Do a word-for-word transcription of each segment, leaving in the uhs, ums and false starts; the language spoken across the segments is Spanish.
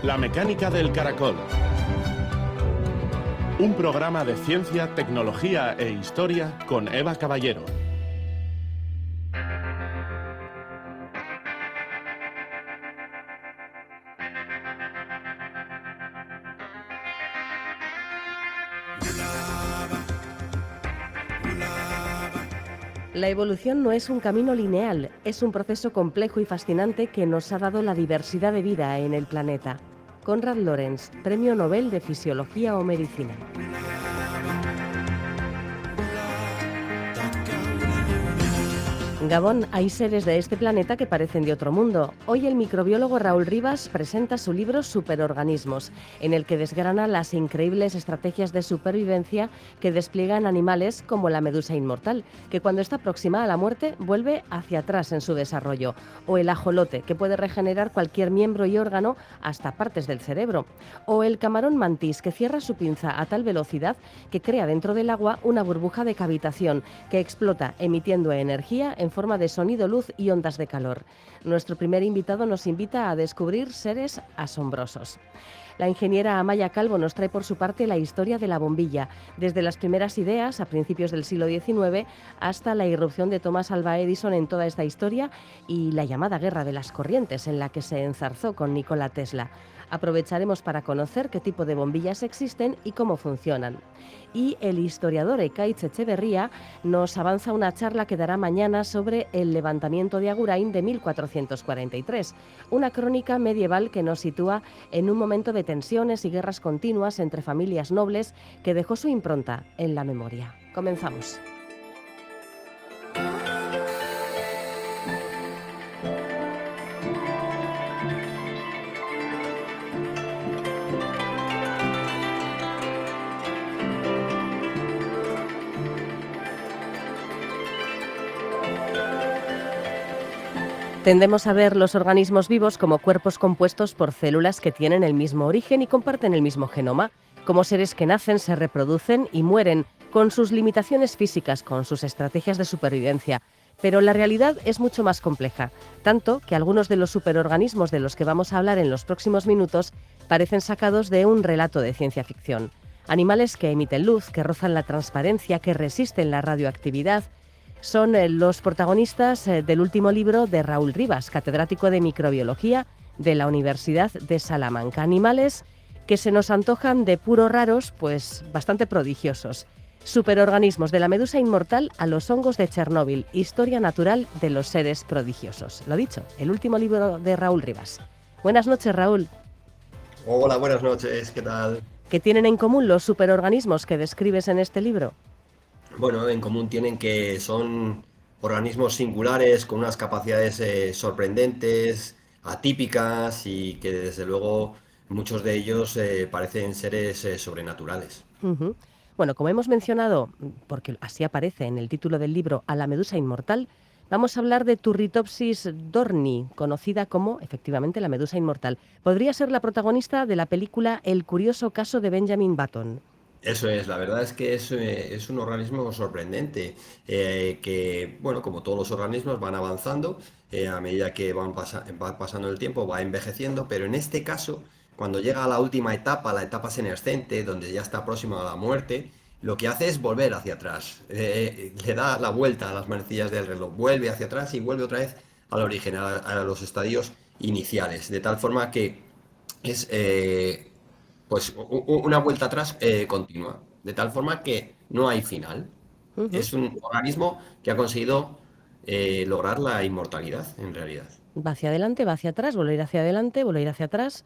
La mecánica del caracol. Un programa de ciencia, tecnología e historia con Eva Caballero. La evolución no es un camino lineal, es un proceso complejo y fascinante que nos ha dado la diversidad de vida en el planeta. Konrad Lorenz, Premio Nobel de Fisiología o Medicina. Gabón, hay seres de este planeta que parecen de otro mundo. Hoy el microbiólogo Raúl Rivas presenta su libro Superorganismos, en el que desgrana las increíbles estrategias de supervivencia que despliegan animales como la medusa inmortal, que cuando está próxima a la muerte vuelve hacia atrás en su desarrollo, o el ajolote, que puede regenerar cualquier miembro y órgano hasta partes del cerebro, o el camarón mantis, que cierra su pinza a tal velocidad que crea dentro del agua una burbuja de cavitación que explota emitiendo energía en forma de sonido, luz y ondas de calor. Nuestro primer invitado nos invita a descubrir seres asombrosos. La ingeniera Amaya Calvo nos trae por su parte la historia de la bombilla, desde las primeras ideas a principios del siglo diecinueve hasta la irrupción de Thomas Alva Edison en toda esta historia y la llamada guerra de las corrientes en la que se enzarzó con Nikola Tesla. Aprovecharemos para conocer qué tipo de bombillas existen y cómo funcionan. Y el historiador Ekaitz Etxeberria nos avanza una charla que dará mañana sobre el levantamiento de Agurain de mil cuatrocientos cuarenta y tres, una crónica medieval que nos sitúa en un momento de tensiones y guerras continuas entre familias nobles que dejó su impronta en la memoria. Comenzamos. Tendemos a ver los organismos vivos como cuerpos compuestos por células que tienen el mismo origen y comparten el mismo genoma, como seres que nacen, se reproducen y mueren, con sus limitaciones físicas, con sus estrategias de supervivencia. Pero la realidad es mucho más compleja, tanto que algunos de los superorganismos de los que vamos a hablar en los próximos minutos parecen sacados de un relato de ciencia ficción. Animales que emiten luz, que rozan la transparencia, que resisten la radioactividad. Son los protagonistas del último libro de Raúl Rivas, catedrático de microbiología de la Universidad de Salamanca. Animales que se nos antojan de puro raros, pues bastante prodigiosos. Superorganismos, de la medusa inmortal a los hongos de Chernóbil, historia natural de los seres prodigiosos. Lo dicho, el último libro de Raúl Rivas. Buenas noches, Raúl. Hola, buenas noches, ¿qué tal? ¿Qué tienen en común los superorganismos que describes en este libro? Bueno, en común tienen que son organismos singulares con unas capacidades eh, sorprendentes, atípicas y que desde luego muchos de ellos eh, parecen seres eh, sobrenaturales. Uh-huh. Bueno, como hemos mencionado, porque así aparece en el título del libro, a la medusa inmortal, vamos a hablar de Turritopsis dohrnii, conocida como, efectivamente, la medusa inmortal. Podría ser la protagonista de la película El curioso caso de Benjamin Button. Eso es, la verdad es que es, eh, es un organismo sorprendente, eh, que, bueno, como todos los organismos van avanzando, eh, a medida que van pasa- va pasando el tiempo, va envejeciendo, pero en este caso, cuando llega a la última etapa, la etapa senescente, donde ya está próximo a la muerte, lo que hace es volver hacia atrás, eh, le da la vuelta a las manecillas del reloj, vuelve hacia atrás y vuelve otra vez al origen, a, a los estadios iniciales, de tal forma que es... eh, pues u- u- una vuelta atrás eh, continua, de tal forma que no hay final. Uh-huh. Es un organismo que ha conseguido eh, lograr la inmortalidad, en realidad. Va hacia adelante, va hacia atrás, vuelve a ir hacia adelante, vuelve a ir hacia atrás,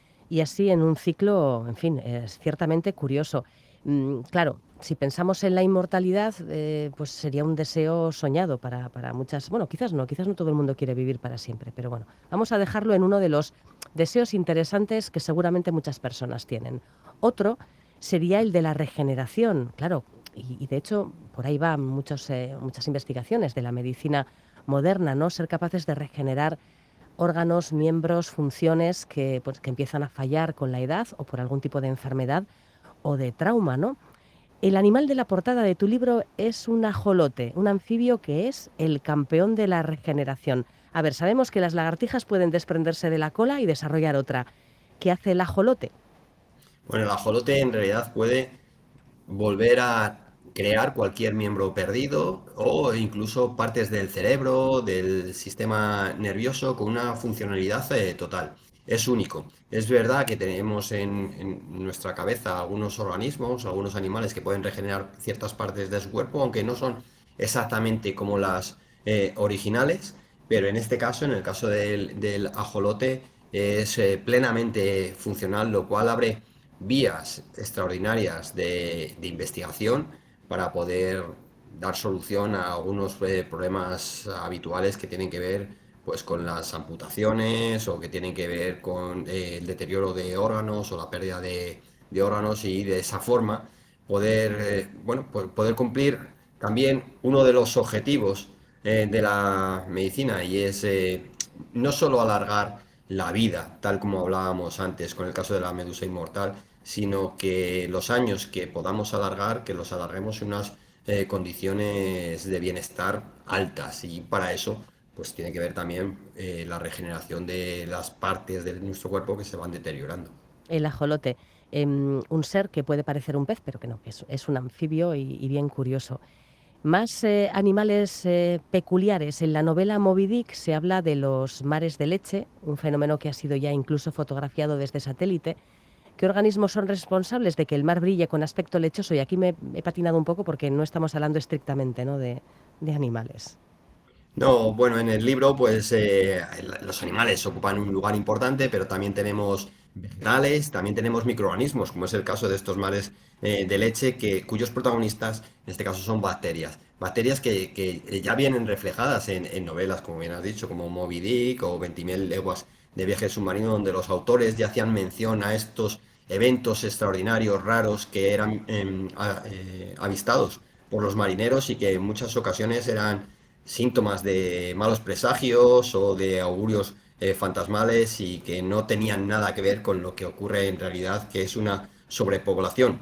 y así en un ciclo, en fin, es ciertamente curioso. Mm, claro, si pensamos en la inmortalidad, eh, pues sería un deseo soñado para, para muchas... Bueno, quizás no, quizás no todo el mundo quiere vivir para siempre, pero bueno, vamos a dejarlo en uno de los deseos interesantes que seguramente muchas personas tienen. Otro sería el de la regeneración, claro, y, y de hecho por ahí van muchos, eh, muchas investigaciones de la medicina moderna, ¿no? Ser capaces de regenerar órganos, miembros, funciones que, pues, que empiezan a fallar con la edad o por algún tipo de enfermedad o de trauma, ¿no? El animal de la portada de tu libro es un ajolote, un anfibio que es el campeón de la regeneración. A ver, sabemos que las lagartijas pueden desprenderse de la cola y desarrollar otra, ¿Qué hace el ajolote? Bueno, el ajolote en realidad puede volver a crear cualquier miembro perdido o incluso partes del cerebro, del sistema nervioso con una funcionalidad eh, total. Es único. Es verdad que tenemos en, en nuestra cabeza algunos organismos, algunos animales que pueden regenerar ciertas partes de su cuerpo, aunque no son exactamente como las eh, originales, pero en este caso, en el caso del, del ajolote, es eh, plenamente funcional, lo cual abre vías extraordinarias de, de investigación para poder dar solución a algunos eh, problemas habituales que tienen que ver pues con las amputaciones o que tienen que ver con eh, el deterioro de órganos o la pérdida de, de órganos, y de esa forma poder, eh, bueno, pues poder cumplir también uno de los objetivos eh, de la medicina, y es eh, no solo alargar la vida, tal como hablábamos antes con el caso de la medusa inmortal, sino que los años que podamos alargar, que los alarguemos en unas eh, condiciones de bienestar altas. Y para eso, pues tiene que ver también eh, la regeneración de las partes de nuestro cuerpo que se van deteriorando. El ajolote, em, un ser que puede parecer un pez, pero que no, que es, es un anfibio y, y bien curioso. Más eh, animales eh, peculiares. En la novela Moby Dick se habla de los mares de leche, un fenómeno que ha sido ya incluso fotografiado desde satélite. ¿Qué organismos son responsables de que el mar brille con aspecto lechoso? Y aquí me he patinado un poco porque no estamos hablando estrictamente, ¿no?, de, de animales. No, bueno, en el libro, pues eh, el- los animales ocupan un lugar importante, pero también tenemos vegetales, también tenemos microorganismos, como es el caso de estos mares eh, de leche, que, cuyos protagonistas en este caso son bacterias. Bacterias que, que ya vienen reflejadas en, en novelas, como bien has dicho, como Moby Dick o veinte mil leguas de viaje submarino, donde los autores ya hacían mención a estos eventos extraordinarios, raros, que eran em, a- eh, avistados por los marineros y que en muchas ocasiones eran síntomas de malos presagios o de augurios eh, fantasmales, y que no tenían nada que ver con lo que ocurre en realidad, que es una sobrepoblación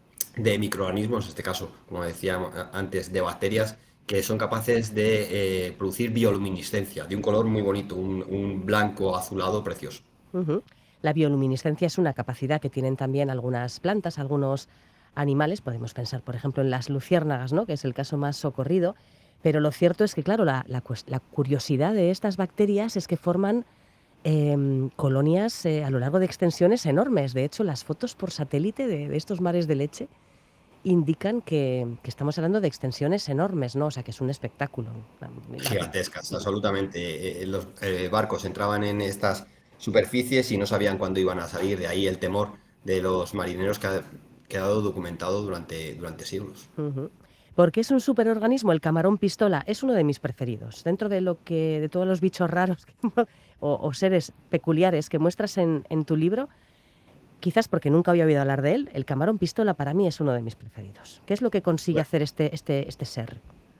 de microorganismos, en este caso, como decía antes, de bacterias, que son capaces de eh, producir bioluminiscencia, de un color muy bonito, un, un blanco azulado precioso. Ujú. La bioluminiscencia es una capacidad que tienen también algunas plantas, algunos animales. Podemos pensar, por ejemplo, en las luciérnagas, ¿no?, que es el caso más socorrido. Pero lo cierto es que, claro, la, la cues- la curiosidad de estas bacterias es que forman em, colonias eh, a lo largo de extensiones enormes. De hecho, las fotos por satélite de, de estos mares de leche indican que, que estamos hablando de extensiones enormes, ¿no? O sea, que es un espectáculo. La- Gigantescas, absolutamente. Eh, los eh, barcos entraban en estas superficies y no sabían cuándo iban a salir. De ahí el temor de los marineros, que ha quedado documentado durante, durante siglos. Ujú. Porque es un superorganismo, el camarón pistola, es uno de mis preferidos. Dentro de lo que, de todos los bichos raros que mo- o, o seres peculiares que muestras en, en tu libro, quizás porque nunca había oído hablar de él, el camarón pistola para mí es uno de mis preferidos. ¿Qué es lo que consigue Bueno, hacer este, este, este ser?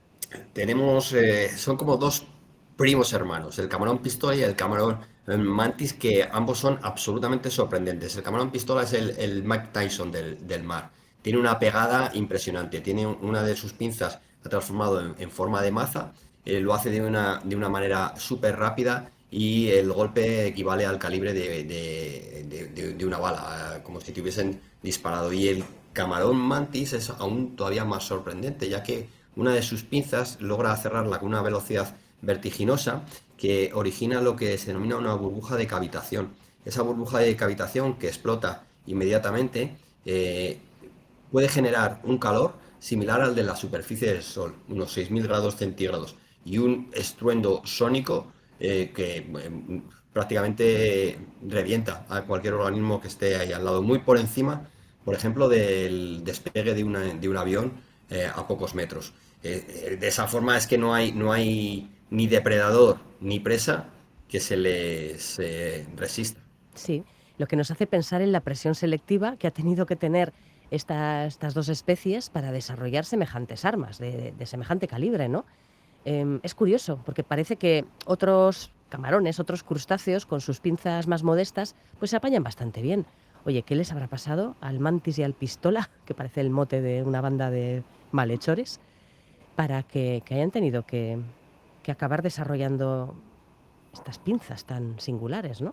tenemos, eh, son como dos primos hermanos, el camarón pistola y el camarón eh, mantis, que ambos son absolutamente sorprendentes. El camarón pistola es el, el Mike Tyson del, del mar. Tiene una pegada impresionante. Tiene un- una de sus pinzas, ha transformado en, en forma de maza. Eh, lo hace de una, de una manera súper rápida, y el golpe equivale al calibre de, de- de- de- de una bala, eh, como si te hubiesen disparado. Y el camarón mantis es aún todavía más sorprendente, ya que una de sus pinzas logra cerrarla con una velocidad vertiginosa que origina lo que se denomina una burbuja de cavitación. Esa burbuja de cavitación, que explota inmediatamente, eh, puede generar un calor similar al de la superficie del Sol, unos seis mil grados centígrados, y un estruendo sónico eh, que eh, prácticamente revienta a cualquier organismo que esté ahí al lado, muy por encima, por ejemplo, del despegue de, una- de un avión eh, a pocos metros. Eh, eh, de esa forma es que no hay, no hay ni depredador ni presa que se les eh, resista. Sí, lo que nos hace pensar en la presión selectiva que ha tenido que tener esta- estas dos especies para desarrollar semejantes armas de, de semejante calibre, ¿no? Em, es curioso, porque parece que otros camarones, otros crustáceos, con sus pinzas más modestas, pues se apañan bastante bien. Oye, ¿qué les habrá pasado al mantis y al pistola, que parece el mote de una banda de malhechores, para que, que hayan tenido que, que acabar desarrollando estas pinzas tan singulares, ¿no?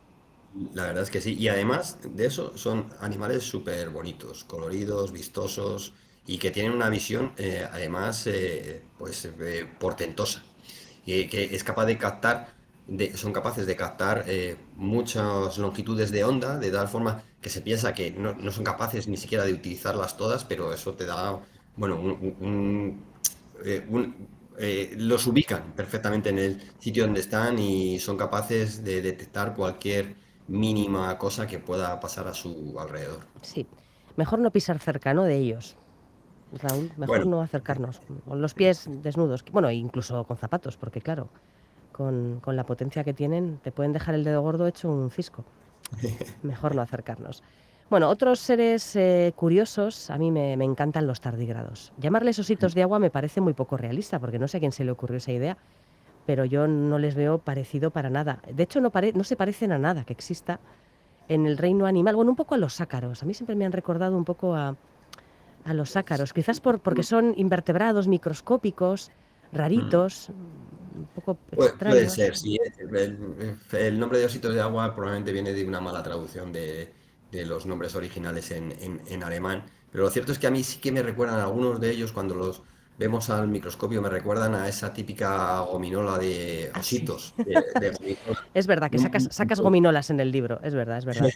La verdad es que sí. Y además de eso, son animales súper bonitos, coloridos, vistosos y que tienen una visión, eh, además, eh, pues eh, portentosa. Y que es capaz de captar, de- son capaces de captar eh, muchas longitudes de onda, de tal forma que se piensa que no, no son capaces ni siquiera de utilizarlas todas, pero eso te da, bueno, un, un- un, eh, un- eh, los ubican perfectamente en el sitio donde están y son capaces de detectar cualquier mínima cosa que pueda pasar a su alrededor. Sí, mejor no pisar cerca, ¿no?, de ellos. Raúl, mejor Bueno, no acercarnos con los pies desnudos, bueno, incluso con zapatos, porque claro, con, con la potencia que tienen, te pueden dejar el dedo gordo hecho un cisco. Mejor no acercarnos. Bueno, otros seres eh, curiosos, a mí me, me encantan los tardígrados. Llamarles ositos de agua me parece muy poco realista, porque no sé a quién se le ocurrió esa idea, pero yo no les veo parecido para nada. De hecho, no, pare- no se parecen a nada que exista en el reino animal. Bueno, un poco a los ácaros. A mí siempre me han recordado un poco a, a los ácaros, quizás por, porque son invertebrados microscópicos, raritos, un poco Pu- puede ser, extraños. sí. El, el nombre de ositos de agua probablemente viene de una mala traducción de, de los nombres originales en, en- en alemán, pero lo cierto es que a mí sí que me recuerdan algunos de ellos cuando los vemos al microscopio, me recuerdan a esa típica gominola de Ah, sí. ositos, de, de gominola. Es verdad que sacas, Un, un sacas po- gominolas en el libro, es verdad, es verdad.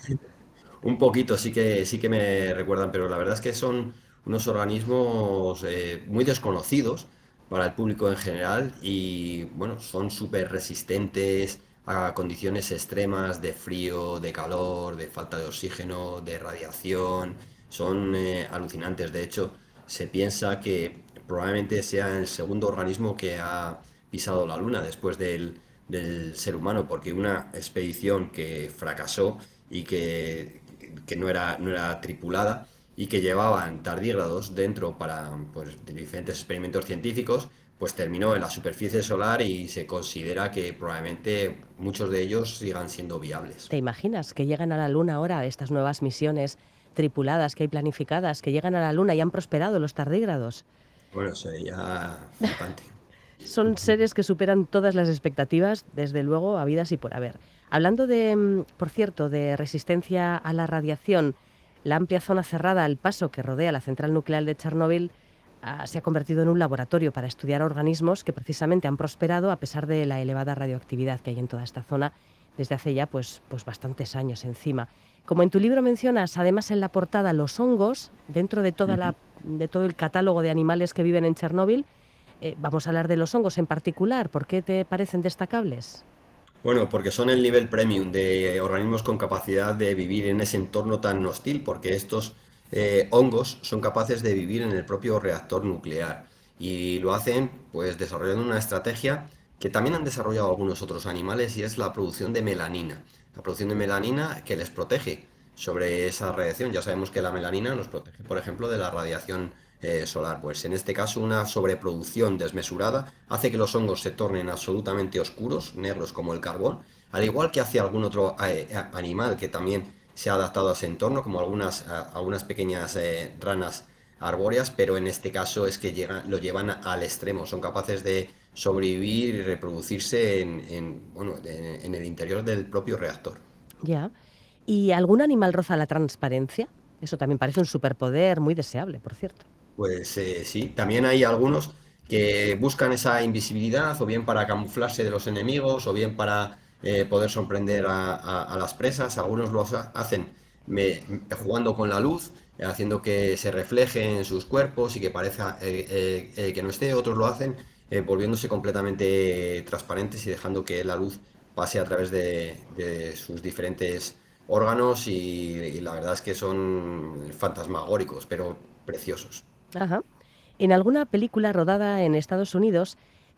un poquito sí que, sí que me recuerdan, pero la verdad es que son unos organismos eh, muy desconocidos para el público en general y bueno, son súper resistentes a condiciones extremas de frío, de calor, de falta de oxígeno, de radiación. Son eh, alucinantes. De hecho, se piensa que probablemente sea el segundo organismo que ha pisado la Luna después del, del ser humano, porque una expedición que fracasó y que, que no era, no era tripulada y que llevaban tardígrados dentro para pues, de diferentes experimentos científicos, pues terminó en la superficie solar y se considera que probablemente muchos de ellos sigan siendo viables. ¿Te imaginas que llegan a la Luna ahora estas nuevas misiones tripuladas que hay planificadas, que llegan a la Luna y han prosperado los tardígrados? Bueno, sería flipante. Son seres que superan todas las expectativas, desde luego, habidas y por haber. Hablando de, mm, por cierto, de resistencia a la radiación, la amplia zona cerrada al paso que rodea la central nuclear de Chernóbil ah, se ha convertido en un laboratorio para estudiar organismos que precisamente han prosperado a pesar de la elevada radioactividad que hay en toda esta zona desde hace ya pues, pues bastantes años encima. Como en tu libro mencionas, además en la portada, los hongos, dentro de, toda la, de todo el catálogo de animales que viven en Chernóbil, eh, vamos a hablar de los hongos en particular. ¿Por qué te parecen destacables? Bueno, porque son el nivel premium de organismos con capacidad de vivir en ese entorno tan hostil, porque estos eh, hongos son capaces de vivir en el propio reactor nuclear y lo hacen pues desarrollando una estrategia que también han desarrollado algunos otros animales y es la producción de melanina. La producción de melanina que les protege sobre esa radiación. Ya sabemos que la melanina nos protege, por ejemplo, de la radiación eh, solar. Pues en este caso una sobreproducción desmesurada hace que los hongos se tornen absolutamente oscuros, negros como el carbón, al igual que hace algún otro eh, animal que también se ha adaptado a ese entorno, como algunas, a- algunas pequeñas eh, ranas arbóreas, pero en este caso es que llegan, lo llevan al extremo, son capaces de sobrevivir y reproducirse en, en, bueno, en en el interior del propio reactor. Ya. ¿Y algún animal roza la transparencia? Eso también parece un superpoder muy deseable, por cierto. Pues eh, sí, también hay algunos que buscan esa invisibilidad o bien para camuflarse de los enemigos o bien para eh, poder sorprender a, a- a las presas. Algunos lo ha- hacen me- jugando con la luz, eh, haciendo que se refleje en sus cuerpos y que parezca eh, eh, eh, que no esté. Otros lo hacen eh, volviéndose completamente transparentes y dejando que la luz pase a través de, de sus diferentes órganos y, y la verdad es que son fantasmagóricos, pero preciosos. Ajá. En alguna película rodada en Estados Unidos,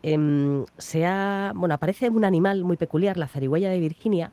em, se ha, bueno, aparece un animal muy peculiar, la zarigüeya de Virginia,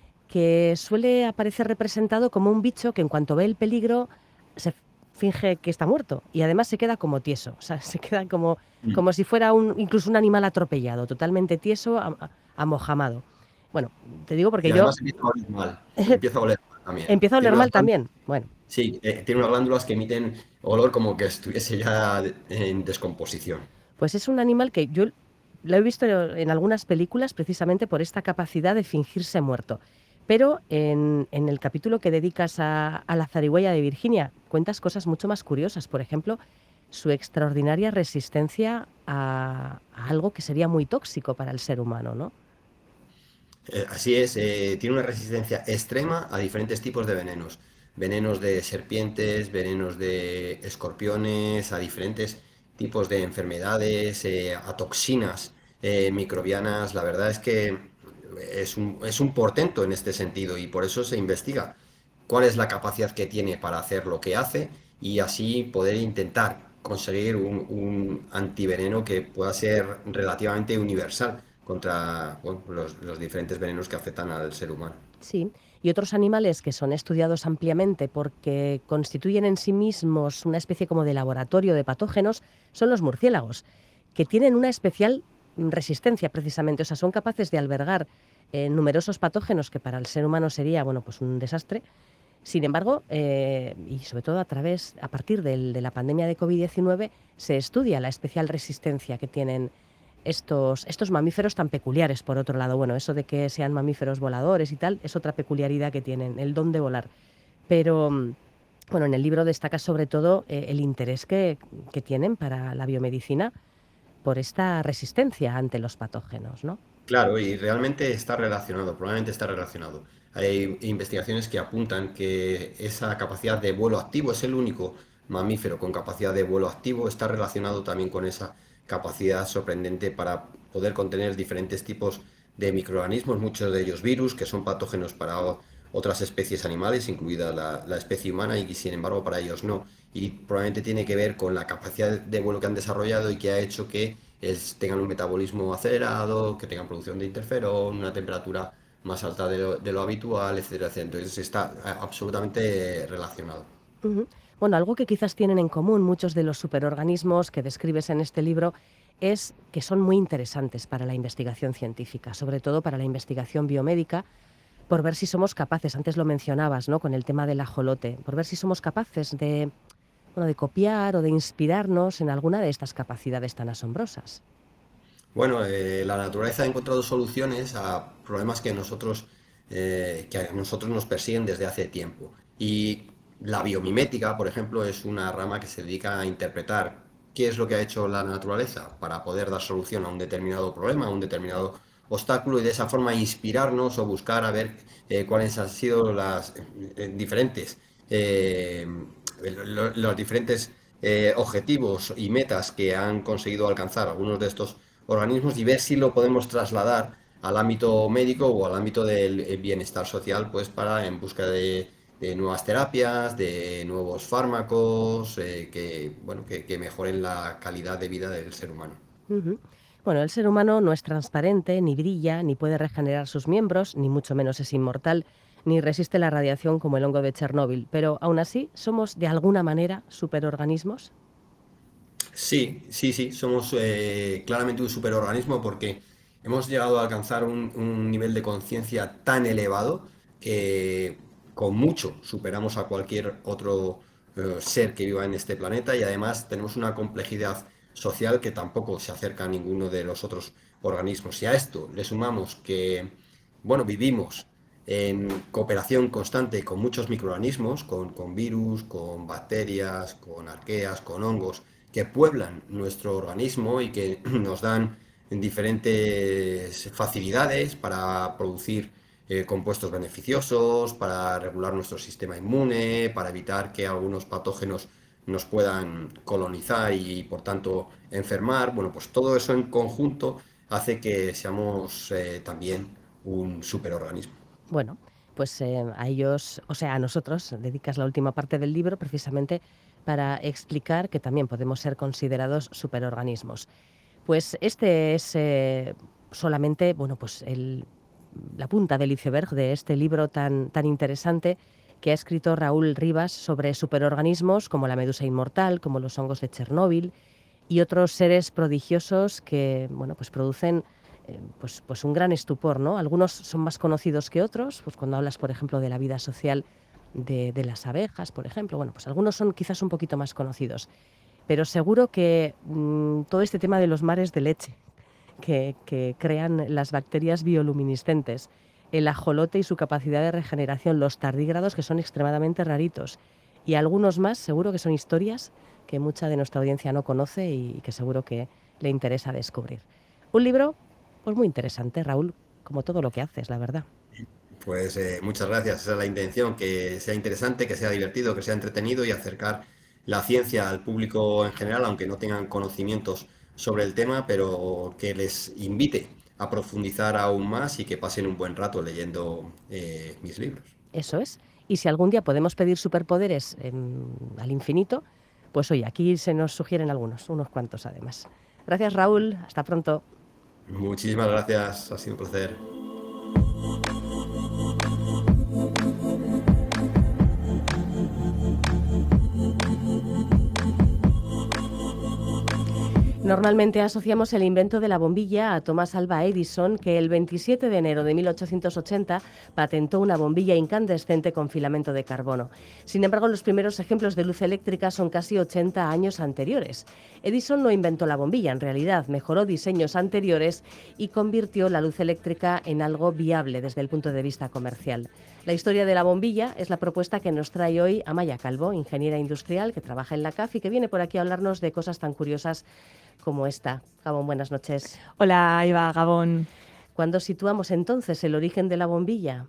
que suele aparecer representado como un bicho que en cuanto ve el peligro se finge que está muerto y además se queda como tieso, o sea, se queda como, Mm. como si fuera un, incluso un animal atropellado, totalmente tieso, am- a- amojamado. Bueno, te digo porque Y yo además empieza a oler mal, empieza a oler mal también. empiezo a Tiene oler unas mal glándulas, también. Bueno, sí, eh, tiene unas glándulas que emiten olor como que estuviese ya de- en descomposición. pues es un animal que yo lo he visto en algunas películas precisamente por esta capacidad de fingirse muerto. Pero en, en el capítulo que dedicas a, a la zarigüeya de Virginia, cuentas cosas mucho más curiosas. Por ejemplo, su extraordinaria resistencia a, a algo que sería muy tóxico para el ser humano, ¿no? Eh, así es, eh, tiene una resistencia extrema a diferentes tipos de venenos. Venenos de serpientes, venenos de escorpiones, a diferentes tipos de enfermedades, eh, a toxinas eh, microbianas. La verdad es que es un, es un portento en este sentido y por eso se investiga cuál es la capacidad que tiene para hacer lo que hace y así poder intentar conseguir un, un antiveneno que pueda ser relativamente universal contra bueno, los, los diferentes venenos que afectan al ser humano. Sí, y otros animales que son estudiados ampliamente porque constituyen en sí mismos una especie como de laboratorio de patógenos son los murciélagos, que tienen una especial mm, resistencia precisamente, o sea, son capaces de albergar eh, numerosos patógenos que para el ser humano sería, bueno, pues un desastre. Sin embargo, eh, y sobre todo a través, a partir del- de la pandemia de COVID diecinueve, se estudia la especial resistencia que tienen estos, estos mamíferos tan peculiares, por otro lado. Bueno, eso de que sean mamíferos voladores y tal, es otra peculiaridad que tienen, el don de volar. Pero, mm, bueno, en el libro destaca sobre todo eh, el interés que, que tienen para la biomedicina por esta resistencia ante los patógenos, ¿no? Claro, y realmente está relacionado, probablemente está relacionado. Hay investigaciones que apuntan que esa capacidad de vuelo activo es el único mamífero con capacidad de vuelo activo, está relacionado también con esa capacidad sorprendente para poder contener diferentes tipos de microorganismos, muchos de ellos virus, que son patógenos para o- otras especies animales, incluida la, la especie humana, y sin embargo para ellos no. Y probablemente tiene que ver con la capacidad de vuelo que han desarrollado y que ha hecho que es- tengan un metabolismo acelerado, que tengan producción de interferón, una temperatura más alta de lo, de lo habitual, etcétera, etcétera. Entonces está eh, absolutamente relacionado. Ujú. Bueno, algo que quizás tienen en común muchos de los superorganismos que describes en este libro es que son muy interesantes para la investigación científica, sobre todo para la investigación biomédica, por ver si somos capaces, antes lo mencionabas, ¿no? Con el tema del ajolote, por ver si somos capaces de, bueno, de copiar o de inspirarnos en alguna de estas capacidades tan asombrosas. Bueno, eh, la naturaleza ha encontrado soluciones a problemas que nosotros, eh, que a nosotros nos persiguen desde hace tiempo. Y la biomimética, por ejemplo, es una rama que se dedica a interpretar qué es lo que ha hecho la naturaleza para poder dar solución a un determinado problema, a un determinado obstáculo y de esa forma inspirarnos o buscar a ver eh, cuáles han sido las eh, diferentes, eh, lo- los diferentes eh, objetivos y metas que han conseguido alcanzar algunos de estos organismos y ver si lo podemos trasladar al ámbito médico o al ámbito del eh, bienestar social, pues para en busca de, de nuevas terapias, de nuevos fármacos, eh, que, bueno, que, que mejoren la calidad de vida del ser humano. Ujú. Bueno, el ser humano no es transparente, ni brilla, ni puede regenerar sus miembros, ni mucho menos es inmortal, ni resiste la radiación como el hongo de Chernóbil. Pero aún así, ¿somos de alguna manera superorganismos? Sí, sí, sí, somos eh, claramente un superorganismo porque hemos llegado a alcanzar un, un nivel de conciencia tan elevado que con mucho superamos a cualquier otro eh, ser que viva en este planeta y además tenemos una complejidad social que tampoco se acerca a ninguno de los otros organismos. Si a esto le sumamos que, bueno, vivimos en cooperación constante con muchos microorganismos, con, con virus, con bacterias, con arqueas, con hongos, que pueblan nuestro organismo y que nos dan diferentes facilidades para producir eh, compuestos beneficiosos, para regular nuestro sistema inmune, para evitar que algunos patógenos nos puedan colonizar y por tanto enfermar. Bueno, pues todo eso en conjunto hace que seamos eh, también un superorganismo. Bueno, pues eh, a ellos, o sea, a nosotros, dedicas la última parte del libro precisamente para explicar que también podemos ser considerados superorganismos. Pues este es eh, solamente, bueno, pues el- la punta del iceberg de este libro tan, tan interesante que ha escrito Raúl Rivas sobre superorganismos como la medusa inmortal, como los hongos de Chernóbil y otros seres prodigiosos que, bueno, pues producen eh, pues, pues un gran estupor, ¿no? Algunos son más conocidos que otros, pues cuando hablas, por ejemplo, de la vida social de, de las abejas, por ejemplo, bueno, pues algunos son quizás un poquito más conocidos, pero seguro que mm, todo este tema de los mares de leche que, que crean las bacterias bioluminiscentes, el ajolote y su capacidad de regeneración, los tardígrados, que son extremadamente raritos, y algunos más, seguro que son historias que mucha de nuestra audiencia no conoce y que seguro que le interesa descubrir. Un libro pues muy interesante, Raúl, como todo lo que haces, la verdad. Pues eh, muchas gracias, esa es la intención, que sea interesante, que sea divertido, que sea entretenido y acercar la ciencia al público en general, aunque no tengan conocimientos sobre el tema, pero que les invite a profundizar aún más y que pasen un buen rato leyendo eh, mis libros. Eso es. Y si algún día podemos pedir superpoderes en, al infinito, pues oye, aquí se nos sugieren algunos, unos cuantos además. Gracias, Raúl. Hasta pronto. Muchísimas gracias, ha sido un placer. Normalmente asociamos el invento de la bombilla a Thomas Alva Edison, que el veintisiete de enero de mil ochocientos ochenta patentó una bombilla incandescente con filamento de carbono. Sin embargo, los primeros ejemplos de luz eléctrica son casi ochenta años anteriores. Edison no inventó la bombilla, en realidad mejoró diseños anteriores y convirtió la luz eléctrica en algo viable desde el punto de vista comercial. La historia de la bombilla es la propuesta que nos trae hoy Amaya Calvo, ingeniera industrial que trabaja en la C A F y que viene por aquí a hablarnos de cosas tan curiosas como esta. Gabón, buenas noches. Hola, Eva, Gabón. ¿Cuándo situamos entonces el origen de la bombilla?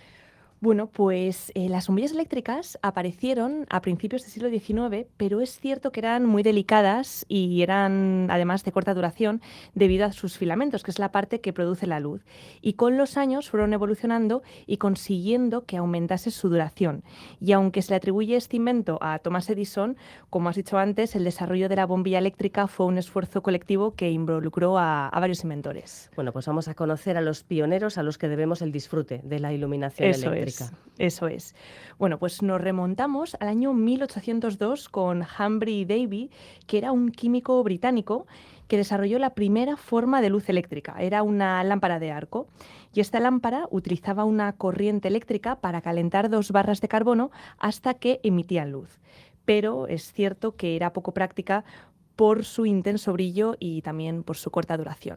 Bueno, pues eh, las bombillas eléctricas aparecieron a principios del siglo diecinueve, pero es cierto que eran muy delicadas y eran además de corta duración debido a sus filamentos, que es la parte que produce la luz. Y con los años fueron evolucionando y consiguiendo que aumentase su duración. Y aunque se le atribuye este invento a Thomas Edison, como has dicho antes, el desarrollo de la bombilla eléctrica fue un esfuerzo colectivo que involucró a, a varios inventores. Bueno, pues vamos a conocer a los pioneros a los que debemos el disfrute de la iluminación Eso eléctrica. Es. Eso es. Bueno, pues nos remontamos al año mil ochocientos dos con Humphrey Davy, que era un químico británico que desarrolló la primera forma de luz eléctrica. Era una lámpara de arco. Y esta lámpara utilizaba una corriente eléctrica para calentar dos barras de carbono hasta que emitían luz. Pero es cierto que era poco práctica por su intenso brillo y también por su corta duración.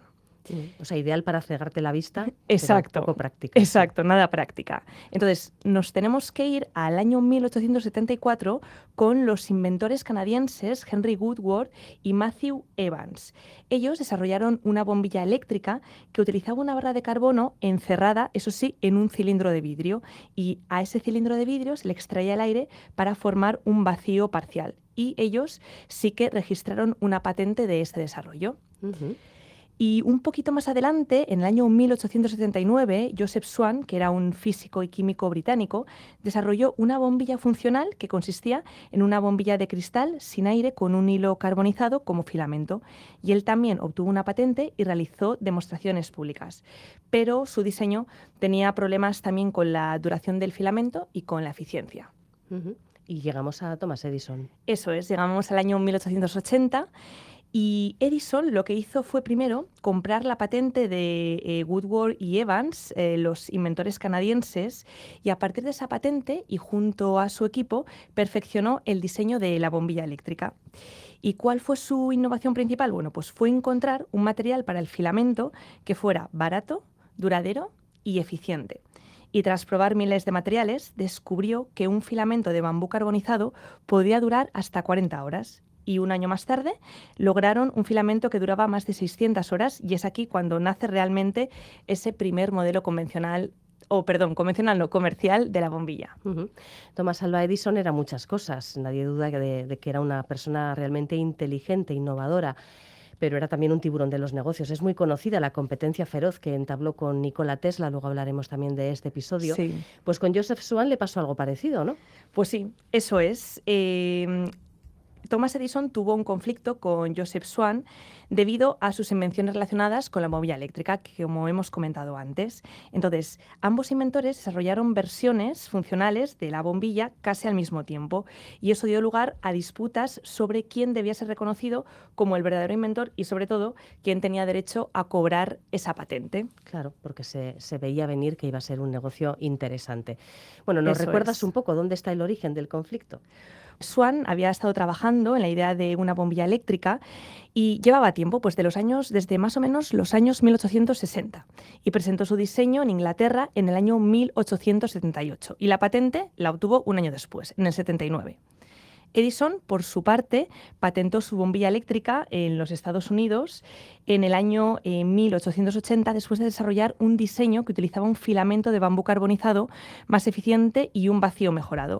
O sea, ideal para cegarte la vista, exacto, pero poco práctica. Exacto, sí. Nada práctica. Entonces, nos tenemos que ir al año mil ochocientos setenta y cuatro con los inventores canadienses Henry Woodward y Matthew Evans. Ellos desarrollaron una bombilla eléctrica que utilizaba una barra de carbono encerrada, eso sí, en un cilindro de vidrio. Y a ese cilindro de vidrio se le extraía el aire para formar un vacío parcial. Y ellos sí que registraron una patente de este desarrollo. Uh-huh. Y un poquito más adelante, en el año mil ochocientos setenta y nueve, Joseph Swan, que era un físico y químico británico, desarrolló una bombilla funcional que consistía en una bombilla de cristal sin aire con un hilo carbonizado como filamento. Y él también obtuvo una patente y realizó demostraciones públicas. Pero su diseño tenía problemas también con la duración del filamento y con la eficiencia. Uh-huh. Y llegamos a Thomas Edison. Eso es, llegamos al año mil ochocientos ochenta. Y Edison lo que hizo fue primero comprar la patente de eh, Woodward y Evans, eh, los inventores canadienses, y a partir de esa patente y junto a su equipo perfeccionó el diseño de la bombilla eléctrica. ¿Y cuál fue su innovación principal? Bueno, pues fue encontrar un material para el filamento que fuera barato, duradero y eficiente. Y tras probar miles de materiales, descubrió que un filamento de bambú carbonizado podía durar hasta cuarenta horas. Y un año más tarde lograron un filamento que duraba más de seiscientas horas y es aquí cuando nace realmente ese primer modelo convencional, o perdón, convencional no, comercial de la bombilla. Uh-huh. Thomas Alva Edison era muchas cosas, nadie duda de, de que era una persona realmente inteligente, innovadora, pero era también un tiburón de los negocios. Es muy conocida la competencia feroz que entabló con Nikola Tesla, luego hablaremos también de este episodio. Sí. Pues con Joseph Swan le pasó algo parecido, ¿no? Pues sí, eso es. Eh... Thomas Edison tuvo un conflicto con Joseph Swan debido a sus invenciones relacionadas con la bombilla eléctrica, que como hemos comentado antes. Entonces, ambos inventores desarrollaron versiones funcionales de la bombilla casi al mismo tiempo y eso dio lugar a disputas sobre quién debía ser reconocido como el verdadero inventor y, sobre todo, quién tenía derecho a cobrar esa patente. Claro, porque se, se veía venir que iba a ser un negocio interesante. Bueno, ¿nos Eso recuerdas es. un poco dónde está el origen del conflicto? Swan había estado trabajando en la idea de una bombilla eléctrica y llevaba tiempo, pues de los años, desde más o menos los años mil ochocientos sesenta, y presentó su diseño en Inglaterra en el año mil ochocientos setenta y ocho y la patente la obtuvo un año después, en el setenta y nueve. Edison, por su parte, patentó su bombilla eléctrica en los Estados Unidos en el año eh, mil ochocientos ochenta, después de desarrollar un diseño que utilizaba un filamento de bambú carbonizado más eficiente y un vacío mejorado.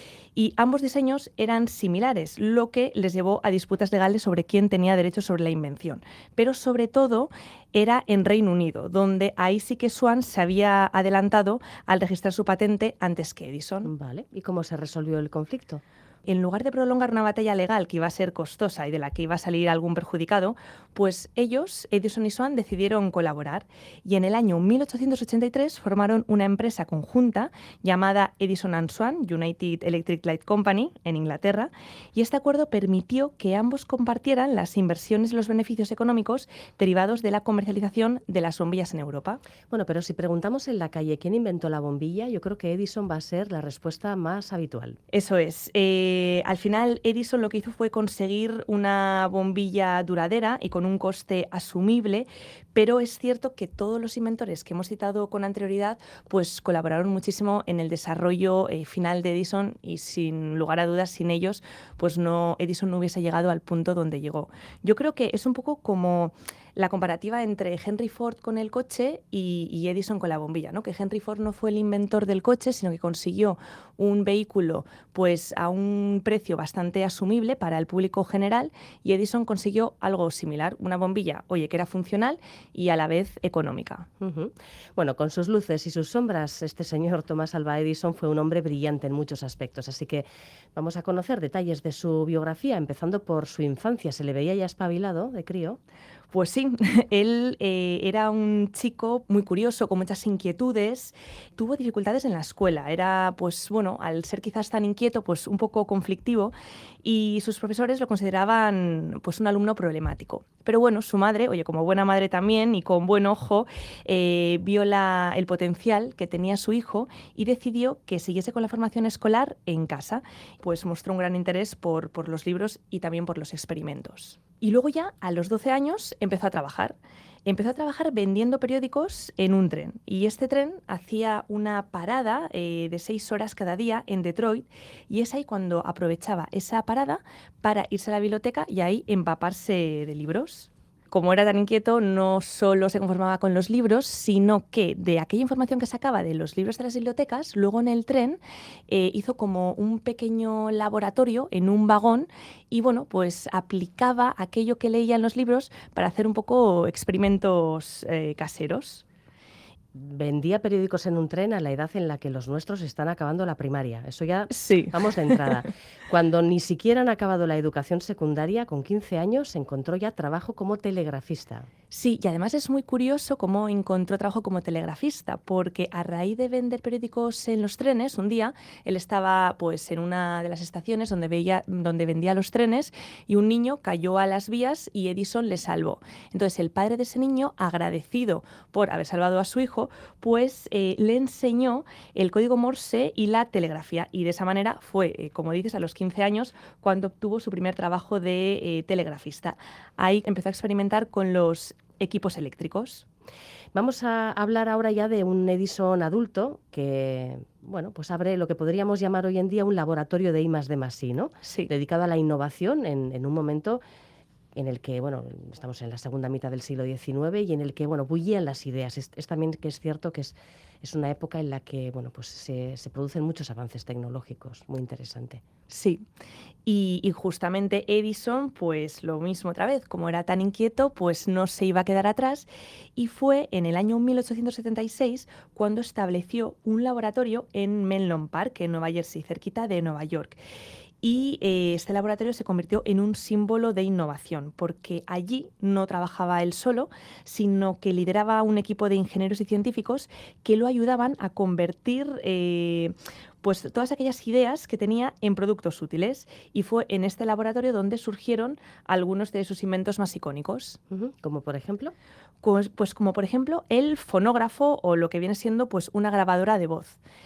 Y ambos diseños eran similares, lo que les llevó a disputas legales sobre quién tenía derecho sobre la invención. Pero sobre todo era en Reino Unido, donde ahí sí que Swan se había adelantado al registrar su patente antes que Edison. Vale, ¿y cómo se resolvió el conflicto? En lugar de prolongar una batalla legal que iba a ser costosa y de la que iba a salir algún perjudicado, pues ellos, Edison y Swan, decidieron colaborar y en el año mil ochocientos ochenta y tres formaron una empresa conjunta llamada Edison and Swan, United Electric Light Company, en Inglaterra, y este acuerdo permitió que ambos compartieran las inversiones y los beneficios económicos derivados de la comercialización de las bombillas en Europa. Bueno, pero si preguntamos en la calle quién inventó la bombilla, yo creo que Edison va a ser la respuesta más habitual. Eso es. Eh, Eh, al final, Edison lo que hizo fue conseguir una bombilla duradera y con un coste asumible, pero es cierto que todos los inventores que hemos citado con anterioridad pues colaboraron muchísimo en el desarrollo eh, final de Edison y sin lugar a dudas, sin ellos, pues no, Edison no hubiese llegado al punto donde llegó. Yo creo que es un poco como la comparativa entre Henry Ford con el coche y, y Edison con la bombilla, ¿no? Que Henry Ford no fue el inventor del coche, sino que consiguió un vehículo pues, a un precio bastante asumible para el público general y Edison consiguió algo similar, una bombilla, oye, que era funcional y a la vez económica. Uh-huh. Bueno, con sus luces y sus sombras, este señor Thomas Alva Edison fue un hombre brillante en muchos aspectos, así que vamos a conocer detalles de su biografía, empezando por su infancia. ¿Se le veía ya espabilado de crío? Pues sí, él eh, era un chico muy curioso, con muchas inquietudes, tuvo dificultades en la escuela, era, pues bueno, al ser quizás tan inquieto, pues un poco conflictivo y sus profesores lo consideraban pues un alumno problemático. Pero bueno, su madre, oye, como buena madre también y con buen ojo, eh, vio la, el potencial que tenía su hijo y decidió que siguiese con la formación escolar en casa, pues mostró un gran interés por, por los libros y también por los experimentos. Y luego ya, a los doce años, empezó a trabajar. Empezó a trabajar vendiendo periódicos en un tren. Y este tren hacía una parada eh, de seis horas cada día en Detroit. Y es ahí cuando aprovechaba esa parada para irse a la biblioteca y ahí empaparse de libros. Como era tan inquieto, no solo se conformaba con los libros, sino que de aquella información que sacaba de los libros de las bibliotecas, luego en el tren eh, hizo como un pequeño laboratorio en un vagón y bueno, pues aplicaba aquello que leía en los libros para hacer un poco experimentos eh, caseros. Vendía periódicos en un tren a la edad en la que los nuestros están acabando la primaria. Eso ya sí. Vamos de entrada. Cuando ni siquiera han acabado la educación secundaria, con quince años se encontró ya trabajo como telegrafista. Sí, y además es muy curioso cómo encontró trabajo como telegrafista, porque a raíz de vender periódicos en los trenes, un día él estaba pues en una de las estaciones donde, veía, donde vendía los trenes y un niño cayó a las vías y Edison le salvó. Entonces el padre de ese niño, agradecido por haber salvado a su hijo, pues eh, le enseñó el código Morse y la telegrafía y de esa manera fue, eh, como dices, a los quince años cuando obtuvo su primer trabajo de eh, telegrafista. Ahí empezó a experimentar con los equipos eléctricos. Vamos a hablar ahora ya de un Edison adulto que, bueno, pues abre lo que podríamos llamar hoy en día un laboratorio de I más D más I, ¿no? Sí. Dedicado a la innovación en, en un momento en el que, bueno, estamos en la segunda mitad del siglo diecinueve y en el que, bueno, bullían las ideas. Es, es también que es cierto que es, es una época en la que, bueno, pues se, se producen muchos avances tecnológicos. Muy interesante. Sí. Y, y justamente Edison, pues lo mismo otra vez, como era tan inquieto, pues no se iba a quedar atrás y fue en el año mil ochocientos setenta y seis cuando estableció un laboratorio en Menlo Park, en Nueva Jersey, cerquita de Nueva York. Y eh, este laboratorio se convirtió en un símbolo de innovación, porque allí no trabajaba él solo, sino que lideraba un equipo de ingenieros y científicos que lo ayudaban a convertir eh, pues, todas aquellas ideas que tenía en productos útiles. Y fue en este laboratorio donde surgieron algunos de sus inventos más icónicos. Uh-huh. ¿Como por ejemplo? Pues, pues como por ejemplo el fonógrafo o lo que viene siendo pues, una grabadora de voz.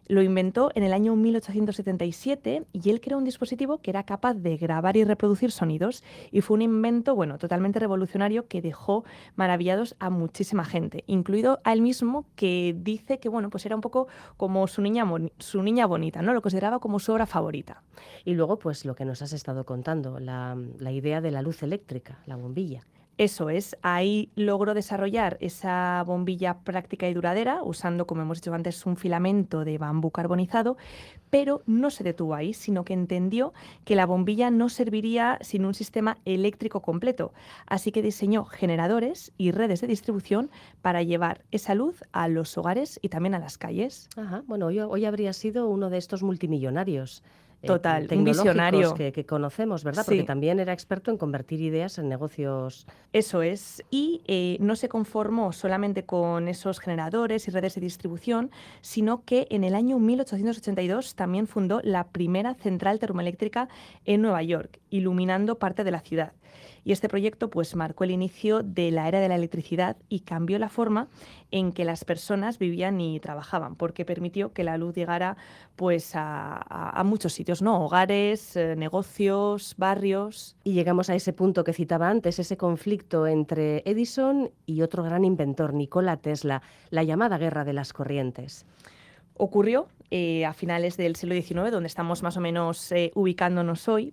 Lo inventó en el año mil ochocientos setenta y siete y él creó un dispositivo que era capaz de grabar y reproducir sonidos y fue un invento, bueno, totalmente revolucionario que dejó maravillados a muchísima gente, incluido a él mismo, que dice que, bueno, pues era un poco como su niña, su niña bonita, ¿no? Lo consideraba como su obra favorita. Y luego, pues lo que nos has estado contando, la, la idea de la luz eléctrica, la bombilla. Eso es, ahí logró desarrollar esa bombilla práctica y duradera, usando, como hemos dicho antes, un filamento de bambú carbonizado, pero no se detuvo ahí, sino que entendió que la bombilla no serviría sin un sistema eléctrico completo, así que diseñó generadores y redes de distribución para llevar esa luz a los hogares y también a las calles. Ajá, bueno, hoy, hoy habría sido uno de estos multimillonarios. Total, eh, un visionario. Que, que conocemos, ¿verdad? Sí. Porque también era experto en convertir ideas en negocios. Eso es. Y eh, no se conformó solamente con esos generadores y redes de distribución, sino que en el año mil ochocientos ochenta y dos también fundó la primera central termoeléctrica en Nueva York, iluminando parte de la ciudad. Y este proyecto pues marcó el inicio de la era de la electricidad y cambió la forma en que las personas vivían y trabajaban, porque permitió que la luz llegara pues a, a, a muchos sitios, ¿no? Hogares, eh, negocios, barrios. Y llegamos a ese punto que citaba antes, ese conflicto entre Edison y otro gran inventor, Nikola Tesla, la llamada guerra de las corrientes. Ocurrió eh, a finales del siglo diecinueve, donde estamos más o menos eh, ubicándonos hoy.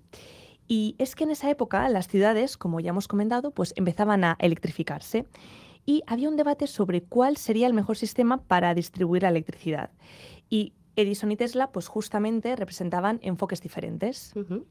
Y es que en esa época las ciudades, como ya hemos comentado, pues empezaban a electrificarse y había un debate sobre cuál sería el mejor sistema para distribuir la electricidad. Y Edison y Tesla, pues justamente representaban enfoques diferentes. Uh-huh.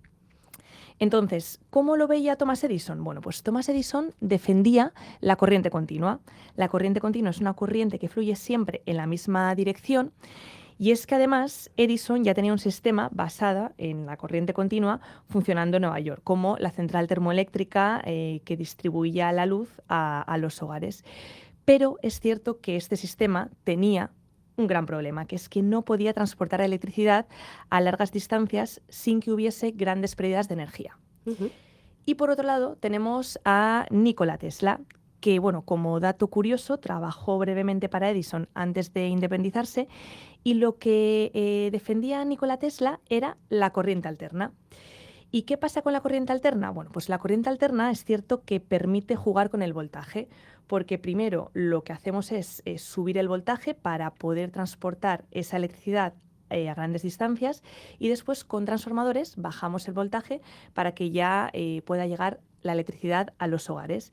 Entonces, ¿cómo lo veía Thomas Edison? Bueno, pues Thomas Edison defendía la corriente continua. La corriente continua es una corriente que fluye siempre en la misma dirección. Y es que además Edison ya tenía un sistema basado en la corriente continua funcionando en Nueva York, como la central termoeléctrica eh, que distribuía la luz a, a los hogares. Pero es cierto que este sistema tenía un gran problema, que es que no podía transportar electricidad a largas distancias sin que hubiese grandes pérdidas de energía. Uh-huh. Y por otro lado tenemos a Nikola Tesla, que, bueno, como dato curioso, trabajó brevemente para Edison antes de independizarse y lo que eh, defendía Nikola Tesla era la corriente alterna. ¿Y qué pasa con la corriente alterna? Bueno, pues la corriente alterna es cierto que permite jugar con el voltaje, porque primero lo que hacemos es, es subir el voltaje para poder transportar esa electricidad eh, a grandes distancias y después con transformadores bajamos el voltaje para que ya eh, pueda llegar la electricidad a los hogares.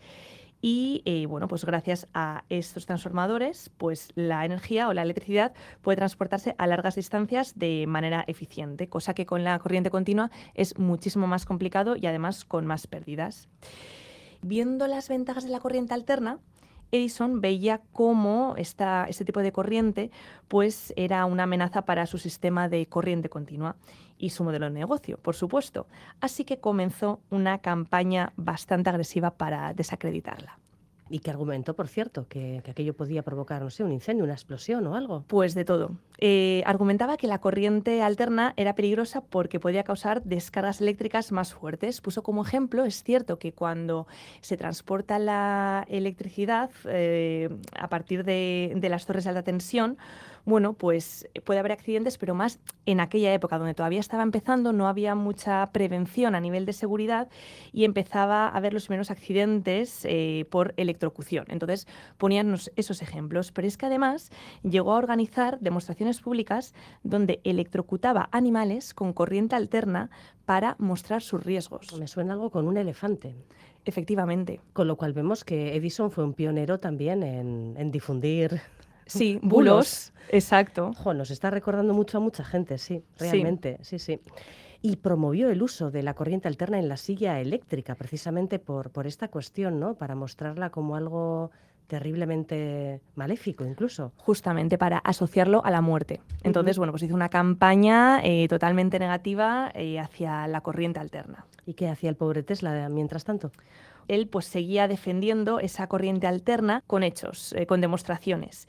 Y eh, bueno, pues gracias a estos transformadores, pues la energía o la electricidad puede transportarse a largas distancias de manera eficiente, cosa que con la corriente continua es muchísimo más complicado y además con más pérdidas. Viendo las ventajas de la corriente alterna, Edison veía cómo esta, este tipo de corriente pues, era una amenaza para su sistema de corriente continua y su modelo de negocio, por supuesto. Así que comenzó una campaña bastante agresiva para desacreditarla. ¿Y qué argumentó, por cierto, que, que aquello podía provocar, no sé, un incendio, una explosión o algo? Pues de todo. Eh, argumentaba que la corriente alterna era peligrosa porque podía causar descargas eléctricas más fuertes. Puso como ejemplo, es cierto que cuando se transporta la electricidad eh, a partir de, de las torres de alta tensión, bueno, pues puede haber accidentes, pero más en aquella época donde todavía estaba empezando, no había mucha prevención a nivel de seguridad y empezaba a haber los primeros accidentes eh, por electrocución. Entonces ponían esos ejemplos, pero es que además llegó a organizar demostraciones públicas donde electrocutaba animales con corriente alterna para mostrar sus riesgos. Me suena algo con un elefante. Efectivamente. Con lo cual vemos que Edison fue un pionero también en, en difundir... Sí, bulos, exacto. Jo, nos está recordando mucho a mucha gente, sí, realmente, sí, sí. sí. Y promovió el uso de la corriente alterna en la silla eléctrica, precisamente por, por esta cuestión, ¿no? Para mostrarla como algo terriblemente maléfico, incluso. Justamente para asociarlo a la muerte. Entonces, uh-huh. bueno, pues hizo una campaña eh, totalmente negativa eh, hacia la corriente alterna. ¿Y qué hacía el pobre Tesla mientras tanto? Él pues seguía defendiendo esa corriente alterna con hechos, eh, con demostraciones.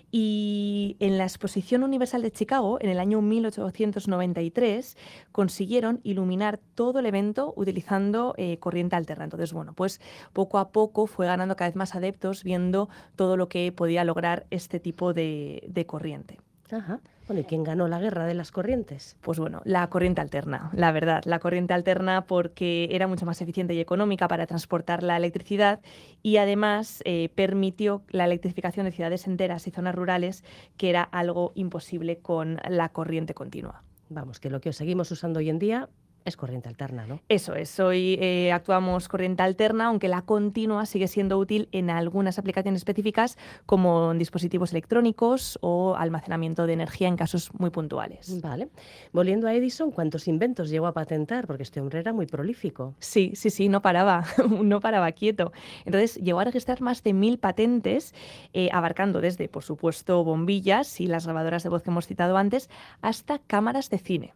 Y en la Exposición Universal de Chicago, en el año mil ochocientos noventa y tres, consiguieron iluminar todo el evento utilizando eh, corriente alterna. Entonces, bueno, pues poco a poco fue ganando cada vez más adeptos viendo todo lo que podía lograr este tipo de, de corriente. Ajá. Bueno, ¿y quién ganó la guerra de las corrientes? Pues bueno, la corriente alterna, la verdad, la corriente alterna porque era mucho más eficiente y económica para transportar la electricidad y además eh, permitió la electrificación de ciudades enteras y zonas rurales, que era algo imposible con la corriente continua. Vamos, que lo que seguimos usando hoy en día es corriente alterna, ¿no? Eso es, hoy eh, actuamos corriente alterna, aunque la continua sigue siendo útil en algunas aplicaciones específicas, como en dispositivos electrónicos o almacenamiento de energía en casos muy puntuales. Vale. Volviendo a Edison, ¿cuántos inventos llegó a patentar? Porque este hombre era muy prolífico. Sí, sí, sí, no paraba, no paraba quieto. Entonces llegó a registrar más de mil patentes, eh, abarcando desde, por supuesto, bombillas y las grabadoras de voz que hemos citado antes, hasta cámaras de cine.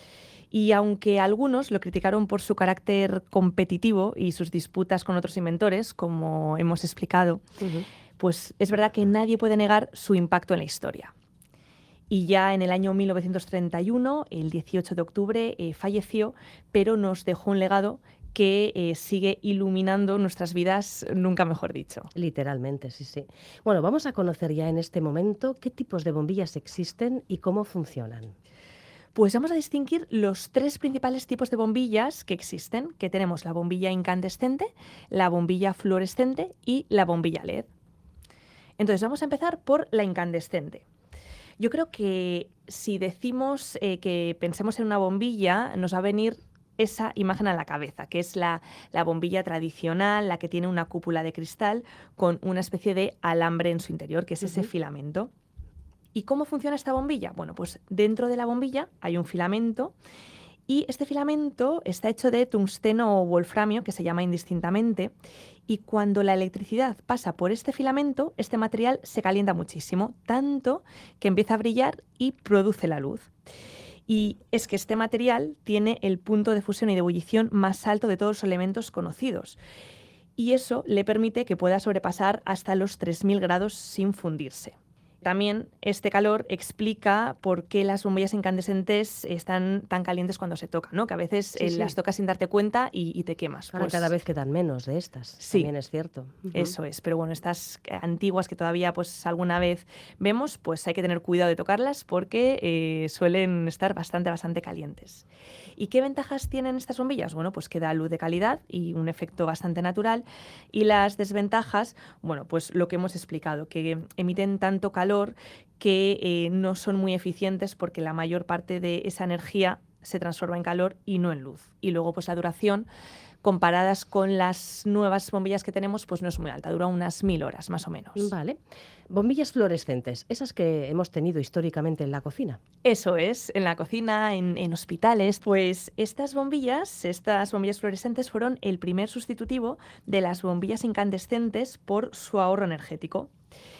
Y aunque algunos lo criticaron por su carácter competitivo y sus disputas con otros inventores, como hemos explicado, Uh-huh. pues es verdad que nadie puede negar su impacto en la historia. Y ya en el año mil novecientos treinta y uno, el dieciocho de octubre, eh, falleció, pero nos dejó un legado que eh, sigue iluminando nuestras vidas, nunca mejor dicho. Literalmente, sí, sí. Bueno, vamos a conocer ya en este momento qué tipos de bombillas existen y cómo funcionan. Pues vamos a distinguir los tres principales tipos de bombillas que existen, que tenemos la bombilla incandescente, la bombilla fluorescente y la bombilla L E D. Entonces vamos a empezar por la incandescente. Yo creo que si decimos eh, que pensemos en una bombilla, nos va a venir esa imagen a la cabeza, que es la, la bombilla tradicional, la que tiene una cúpula de cristal con una especie de alambre en su interior, que es ese Uh-huh. filamento. ¿Y cómo funciona esta bombilla? Bueno, pues dentro de la bombilla hay un filamento y este filamento está hecho de tungsteno o wolframio, que se llama indistintamente, y cuando la electricidad pasa por este filamento, este material se calienta muchísimo, tanto que empieza a brillar y produce la luz. Y es que este material tiene el punto de fusión y de ebullición más alto de todos los elementos conocidos. Y eso le permite que pueda sobrepasar hasta los tres mil grados sin fundirse. También este calor explica por qué las bombillas incandescentes están tan calientes cuando se tocan, ¿no? Que a veces Sí, eh, sí. las tocas sin darte cuenta y, y te quemas. Ahora Pues cada vez quedan menos de estas. sí. También es cierto. Uh-huh. Eso es, pero bueno, estas eh, antiguas que todavía pues alguna vez vemos, pues hay que tener cuidado de tocarlas porque eh, suelen estar bastante, bastante calientes. ¿Y qué ventajas tienen estas bombillas? Bueno, pues que da luz de calidad y un efecto bastante natural. Y las desventajas, bueno, pues lo que hemos explicado, que emiten tanto calor que eh, no son muy eficientes porque la mayor parte de esa energía se transforma en calor y no en luz. Y luego pues la duración, comparadas con las nuevas bombillas que tenemos, pues no es muy alta, dura unas mil horas más o menos. Vale. Bombillas fluorescentes, esas que hemos tenido históricamente en la cocina. Eso es, en la cocina, en, en hospitales, pues estas bombillas, estas bombillas fluorescentes fueron el primer sustitutivo de las bombillas incandescentes por su ahorro energético.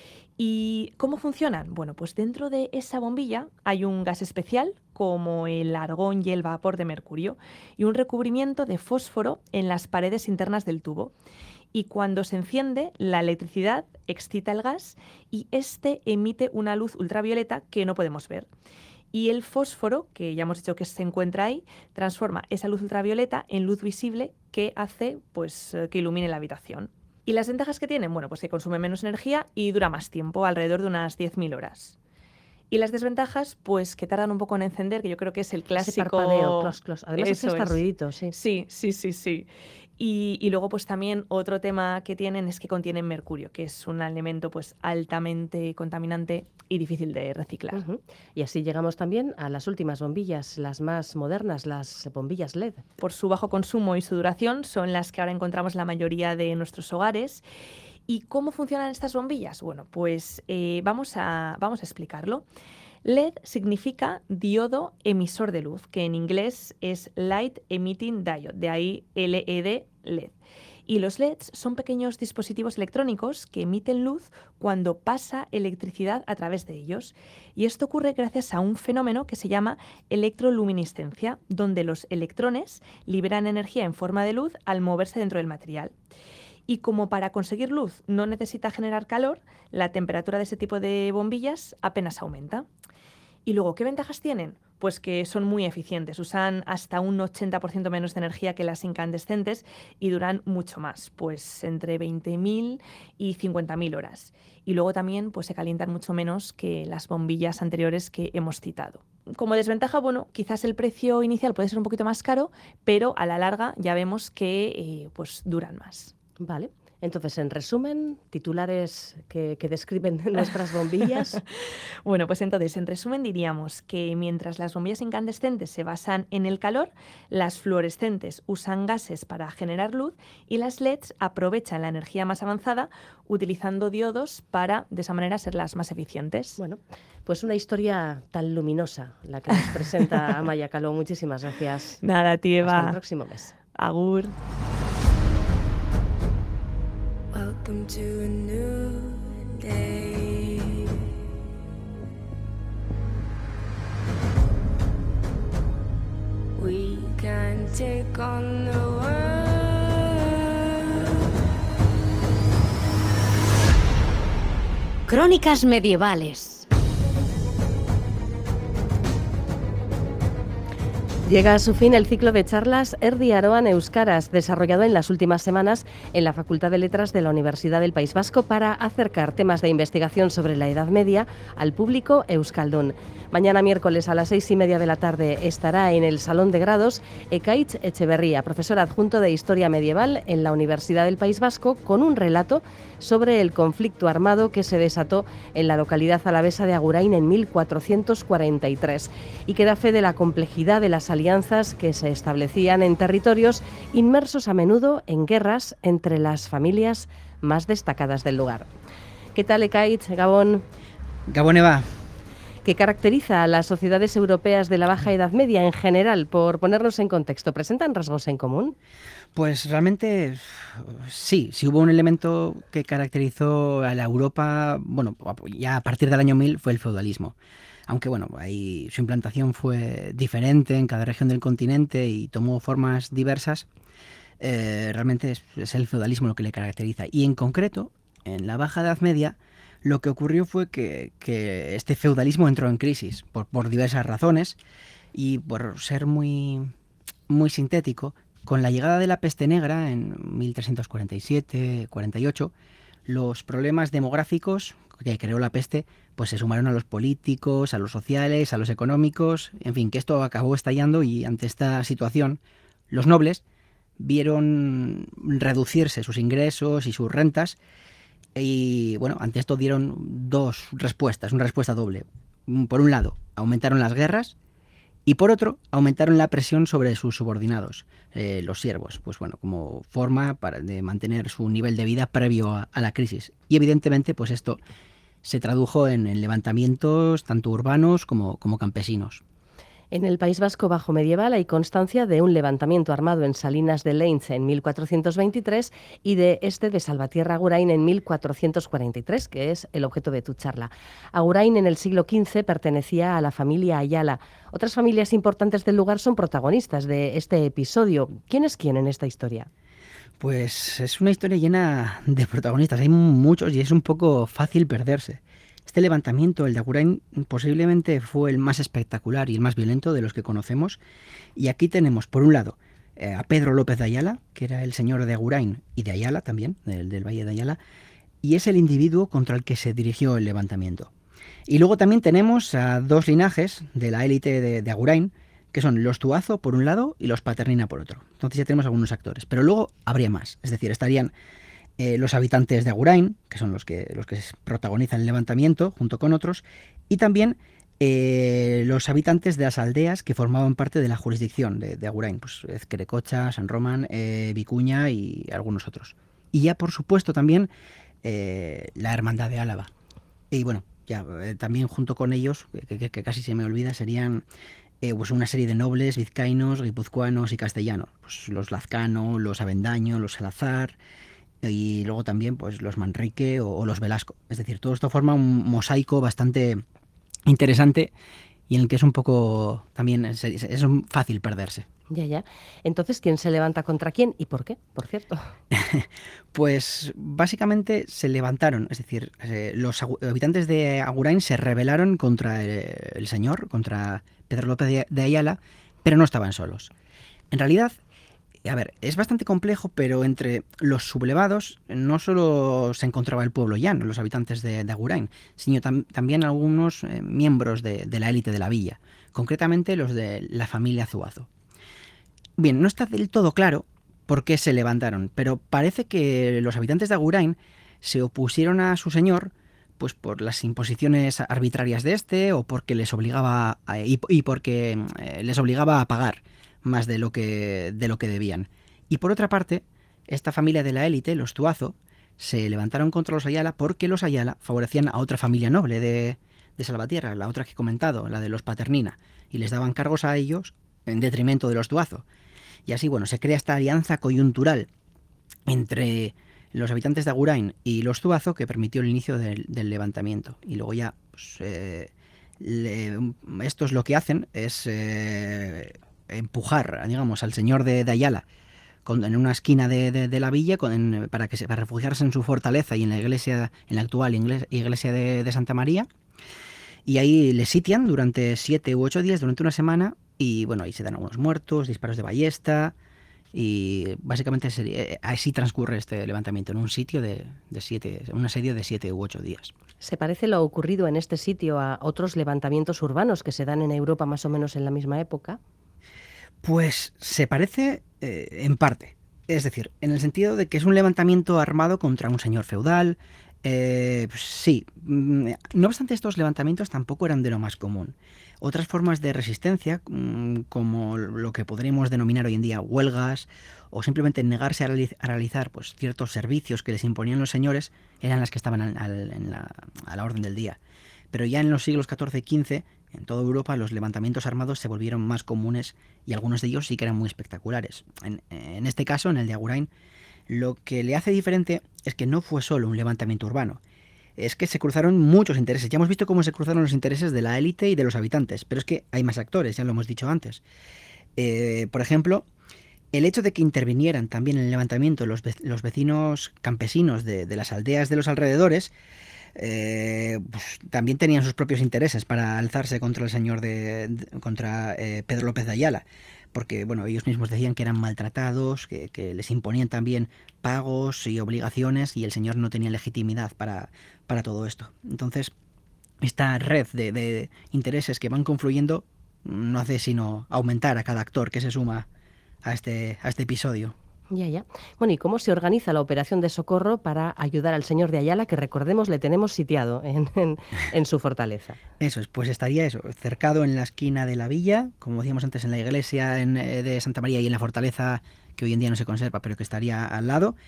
¿Y cómo funcionan? Bueno, pues dentro de esa bombilla hay un gas especial, como el argón y el vapor de mercurio, y un recubrimiento de fósforo en las paredes internas del tubo. Y cuando se enciende, la electricidad excita el gas y este emite una luz ultravioleta que no podemos ver. Y el fósforo, que ya hemos dicho que se encuentra ahí, transforma esa luz ultravioleta en luz visible que hace pues, que ilumine la habitación. ¿Y las ventajas que tienen? Bueno, pues que consume menos energía y dura más tiempo, alrededor de unas diez mil horas. Y las desventajas, pues que tardan un poco en encender, que yo creo que es el clásico... Ese parpadeo, clos, clos. Además Eso hace hasta es. ruidito, sí. Sí, sí, sí, sí. Y, y luego pues también otro tema que tienen es que contienen mercurio, que es un elemento pues altamente contaminante y difícil de reciclar. Uh-huh. Y así llegamos también a las últimas bombillas, las más modernas, las bombillas L E D. Por su bajo consumo y su duración son las que ahora encontramos en la mayoría de nuestros hogares. ¿Y cómo funcionan estas bombillas? Bueno, pues eh, vamos a, vamos a explicarlo. L E D significa diodo emisor de luz, que en inglés es Light Emitting Diode, de ahí L E D, L E D. Y los L E Ds son pequeños dispositivos electrónicos que emiten luz cuando pasa electricidad a través de ellos. Y esto ocurre gracias a un fenómeno que se llama electroluminiscencia, donde los electrones liberan energía en forma de luz al moverse dentro del material. Y como para conseguir luz no necesita generar calor, la temperatura de ese tipo de bombillas apenas aumenta. Y luego, ¿qué ventajas tienen? Pues que son muy eficientes, usan hasta un ochenta por ciento menos de energía que las incandescentes y duran mucho más, pues entre veinte mil y cincuenta mil horas. Y luego también pues, se calientan mucho menos que las bombillas anteriores que hemos citado. Como desventaja, bueno, quizás el precio inicial puede ser un poquito más caro, pero a la larga ya vemos que eh, pues, duran más. Vale. Entonces, en resumen, titulares que, que describen nuestras bombillas. Bueno, pues entonces, en resumen diríamos que mientras las bombillas incandescentes se basan en el calor, las fluorescentes usan gases para generar luz y las L E Ds aprovechan la energía más avanzada utilizando diodos para, de esa manera, ser las más eficientes. Bueno, pues una historia tan luminosa la que nos presenta Amaia Calvo. Muchísimas gracias. Nada, tía Eva. Hasta el próximo mes. Agur. Welcome to a new day. We can take on the world. Crónicas medievales. Llega a su fin el ciclo de charlas Erdi Aroan Euskaraz, desarrollado en las últimas semanas en la Facultad de Letras de la Universidad del País Vasco para acercar temas de investigación sobre la Edad Media al público euskaldun. Mañana miércoles a las seis y media de la tarde estará en el Salón de Grados Ekaitz Echeverría, profesor adjunto de Historia Medieval en la Universidad del País Vasco, con un relato sobre el conflicto armado que se desató en la localidad alavesa de Agurain en mil cuatrocientos cuarenta y tres y que da fe de la complejidad de las alianzas que se establecían en territorios inmersos a menudo en guerras entre las familias más destacadas del lugar. ¿Qué tal, Ekaitz, Gabón? Gabón, Eva. ¿Qué caracteriza a las sociedades europeas de la Baja Edad Media en general? Por ponernos en contexto, ¿presentan rasgos en común? Pues realmente sí, sí hubo un elemento que caracterizó a la Europa, bueno, ya a partir del año mil fue el feudalismo. Aunque bueno, ahí su implantación fue diferente en cada región del continente y tomó formas diversas, eh, realmente es, es el feudalismo lo que le caracteriza. Y en concreto, en la Baja Edad Media, lo que ocurrió fue que, que este feudalismo entró en crisis por, por diversas razones y por ser muy, muy sintético, con la llegada de la peste negra en mil trescientos cuarenta y siete cuarenta y ocho, los problemas demográficos que creó la peste pues se sumaron a los políticos, a los sociales, a los económicos, en fin, que esto acabó estallando y ante esta situación los nobles vieron reducirse sus ingresos y sus rentas. Y bueno, ante esto dieron dos respuestas, una respuesta doble. Por un lado, aumentaron las guerras y por otro, aumentaron la presión sobre sus subordinados, eh, los siervos, pues bueno, como forma para, de mantener su nivel de vida previo a, a la crisis. Y evidentemente, pues esto se tradujo en, en levantamientos tanto urbanos como, como campesinos. En el País Vasco bajo medieval hay constancia de un levantamiento armado en Salinas de Leintz en mil cuatrocientos veintitrés y de este de Salvatierra Agurain en mil cuatrocientos cuarenta y tres, que es el objeto de tu charla. Agurain en el siglo quince pertenecía a la familia Ayala. Otras familias importantes del lugar son protagonistas de este episodio. ¿Quién es quién en esta historia? Pues es una historia llena de protagonistas, hay muchos y es un poco fácil perderse. Este levantamiento, el de Agurain, posiblemente fue el más espectacular y el más violento de los que conocemos. Y aquí tenemos, por un lado, eh, a Pedro López de Ayala, que era el señor de Agurain y de Ayala también, del, del Valle de Ayala, y es el individuo contra el que se dirigió el levantamiento. Y luego también tenemos a dos linajes de la élite de, de Agurain, que son los Tuazo por un lado y los Paternina por otro. Entonces ya tenemos algunos actores, pero luego habría más, es decir, estarían Eh, los habitantes de Agurain, que son los que, los que protagonizan el levantamiento, junto con otros, y también eh, los habitantes de las aldeas que formaban parte de la jurisdicción de, de Agurain, pues Ezquerecocha, San Román, eh, Vicuña y algunos otros. Y ya, por supuesto, también eh, la Hermandad de Álava. Y bueno, ya eh, también junto con ellos, que, que, que casi se me olvida, serían eh, pues una serie de nobles vizcaínos, guipuzcoanos y castellanos. Pues los Lazcano, los Avendaño, los Salazar, y luego también pues los Manrique o, o los Velasco. Es decir, todo esto forma un mosaico bastante interesante y en el que es un poco también es, es fácil perderse. Ya, ya. Entonces, ¿quién se levanta contra quién y por qué, por cierto? Pues básicamente se levantaron, es decir, eh, los agu- habitantes de Agurain se rebelaron contra eh, el señor, contra Pedro López de, de Ayala, pero no estaban solos. En realidad, a ver, es bastante complejo, pero entre los sublevados no solo se encontraba el pueblo llano, los habitantes de, de Agurain, sino tam- también algunos eh, miembros de, de la élite de la villa, concretamente los de la familia Zuazo. Bien, no está del todo claro por qué se levantaron, pero parece que los habitantes de Agurain se opusieron a su señor pues por las imposiciones arbitrarias de este o porque les obligaba a- y, y porque eh, les obligaba a pagar más de lo que de lo que debían. Y por otra parte, esta familia de la élite, los Tuazo, se levantaron contra los Ayala porque los Ayala favorecían a otra familia noble de, de Salvatierra, la otra que he comentado, la de los Paternina, y les daban cargos a ellos en detrimento de los Tuazo. Y así, bueno, se crea esta alianza coyuntural entre los habitantes de Agurain y los Zuazo que permitió el inicio del, del levantamiento. Y luego ya, pues, eh, le- estos lo que hacen es eh, empujar, digamos, al señor de, de Ayala con- en una esquina de, de- de la villa con- en- para que se, para refugiarse en su fortaleza y en la iglesia, en la actual ingle- iglesia de, de Santa María. Y ahí le sitian durante siete u ocho días, durante una semana, y bueno, ahí se dan algunos muertos, disparos de ballesta, y básicamente sería- eh, así transcurre este levantamiento, en un sitio de, de siete, un asedio de siete u ocho días. ¿Se parece lo ocurrido en este sitio a otros levantamientos urbanos que se dan en Europa más o menos en la misma época? Pues se parece eh, en parte. Es decir, en el sentido de que es un levantamiento armado contra un señor feudal. Eh, pues sí. Mm, No obstante, estos levantamientos tampoco eran de lo más común. Otras formas de resistencia, mm, como lo que podríamos denominar hoy en día huelgas, o simplemente negarse a, reali- a realizar pues, ciertos servicios que les imponían los señores, eran las que estaban al- al- en la- a la orden del día. Pero ya en los siglos catorce y quince, en toda Europa, los levantamientos armados se volvieron más comunes y algunos de ellos sí que eran muy espectaculares. En, en este caso, en el de Agurain, lo que le hace diferente es que no fue solo un levantamiento urbano. Es que se cruzaron muchos intereses. Ya hemos visto cómo se cruzaron los intereses de la élite y de los habitantes, pero es que hay más actores, ya lo hemos dicho antes. Eh, por ejemplo, el hecho de que intervinieran también en el levantamiento los, ve- los vecinos campesinos de, de las aldeas de los alrededores, eh, pues, también tenían sus propios intereses para alzarse contra el señor de, de- contra eh, Pedro López de Ayala, porque bueno, ellos mismos decían que eran maltratados, que, que les imponían también pagos y obligaciones y el señor no tenía legitimidad para, para todo esto. Entonces, esta red de, de intereses que van confluyendo no hace sino aumentar a cada actor que se suma a este, a este episodio. Ya, ya. Bueno, ¿y cómo se organiza la operación de socorro para ayudar al señor de Ayala, que recordemos le tenemos sitiado en, en- en su fortaleza? Eso es, pues estaría eso, cercado en la esquina de la villa, como decíamos antes, en la iglesia en, eh, de Santa María y en la fortaleza que hoy en día no se conserva, pero que estaría al lado.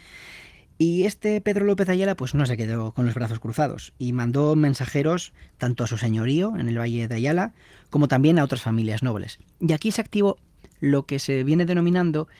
Y este Pedro López de Ayala pues no se quedó con los brazos cruzados y mandó mensajeros tanto a su señorío en el Valle de Ayala como también a otras familias nobles. Y aquí se activó lo que se viene denominando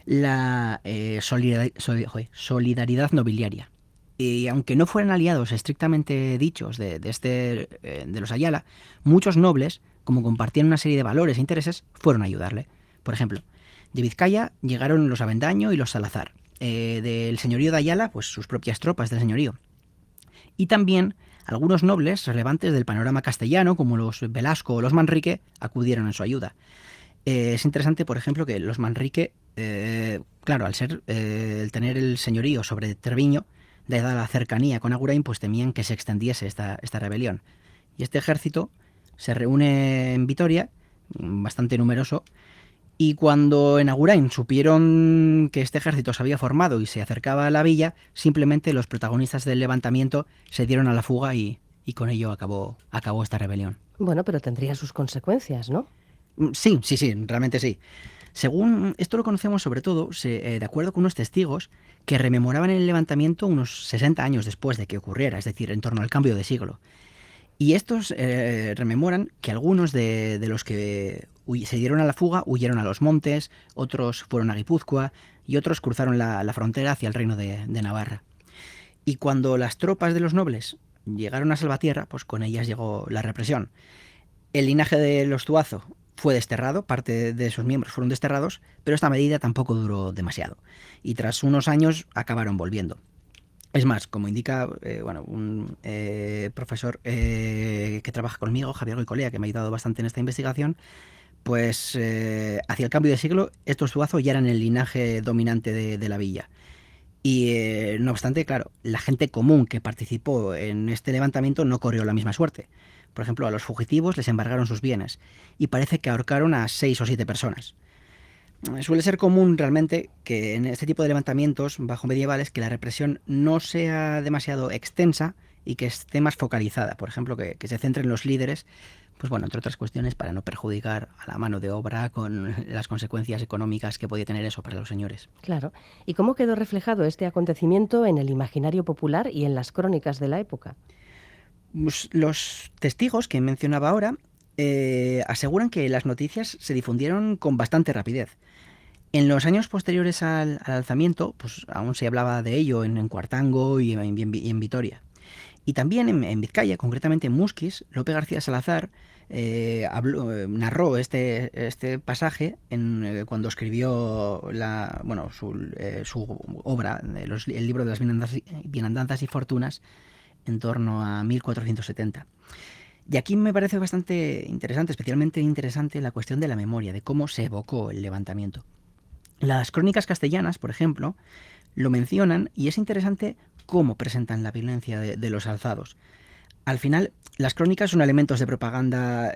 la eh, solidar- soli- joder, solidaridad nobiliaria. Y aunque no fueran aliados estrictamente dichos de, de este, eh, de los Ayala, muchos nobles, como compartían una serie de valores e intereses, fueron a ayudarle. Por ejemplo, de Vizcaya llegaron los Avendaño y los Salazar. Eh, del señorío de Ayala, pues sus propias tropas del señorío. Y también algunos nobles relevantes del panorama castellano, como los Velasco o los Manrique, acudieron en su ayuda. Eh, es interesante, por ejemplo, que los Manrique, eh, claro, al ser eh, el tener el señorío sobre Treviño, dada la cercanía con Agurain, pues temían que se extendiese esta, esta rebelión. Y este ejército se reúne en Vitoria, mm, bastante numeroso, y cuando en Agurain supieron que este ejército se había formado y se acercaba a la villa, simplemente los protagonistas del levantamiento se dieron a la fuga y, y con ello acabó, acabó esta rebelión. Bueno, pero tendría sus consecuencias, ¿no? Mm, Sí, sí, sí, realmente sí. Según esto lo conocemos sobre todo, se, eh, de acuerdo con unos testigos que rememoraban el levantamiento unos sesenta años después de que ocurriera, es decir, en torno al cambio de siglo. Y estos eh, rememoran que algunos de, de los que huy- se dieron a la fuga huyeron a los montes, otros fueron a Guipúzcoa y otros cruzaron la, la frontera hacia el reino de, de Navarra. Y cuando las tropas de los nobles llegaron a Salvatierra, pues con ellas llegó la represión. El linaje de los Tuazo fue desterrado, parte de sus miembros fueron desterrados, pero esta medida tampoco duró demasiado. Y tras unos años acabaron volviendo. Es más, como indica eh, bueno, un eh, profesor eh, que trabaja conmigo, Javier Goicolea, que me ha ayudado bastante en esta investigación, pues eh, hacia el cambio de siglo estos Zuazo ya eran el linaje dominante de, de la villa. Y eh, no obstante, claro, la gente común que participó en este levantamiento no corrió la misma suerte. Por ejemplo, a los fugitivos les embargaron sus bienes y parece que ahorcaron a seis o siete personas. Suele ser común realmente que en este tipo de levantamientos bajo medievales que la represión no sea demasiado extensa y que esté más focalizada. Por ejemplo, que, que se centre en los líderes, pues bueno, entre otras cuestiones, para no perjudicar a la mano de obra con las consecuencias económicas que podía tener eso para los señores. Claro. ¿Y cómo quedó reflejado este acontecimiento en el imaginario popular y en las crónicas de la época? Pues los testigos que mencionaba ahora eh, aseguran que las noticias se difundieron con bastante rapidez. En los años posteriores al, al alzamiento, pues aún se hablaba de ello en, en Cuartango y en, en, y en Vitoria. Y también en, en Vizcaya, concretamente en Musquis, Lope García Salazar eh, habló, eh, narró este, este pasaje en, eh, cuando escribió la, bueno, su, eh, su obra, de los, el libro de las bienandanzas, bienandanzas y fortunas, en torno a mil cuatrocientos setenta. Y aquí me parece bastante interesante, especialmente interesante, la cuestión de la memoria, de cómo se evocó el levantamiento. Las crónicas castellanas, por ejemplo, lo mencionan y es interesante cómo presentan la violencia de, de los alzados. Al final, las crónicas son elementos de propaganda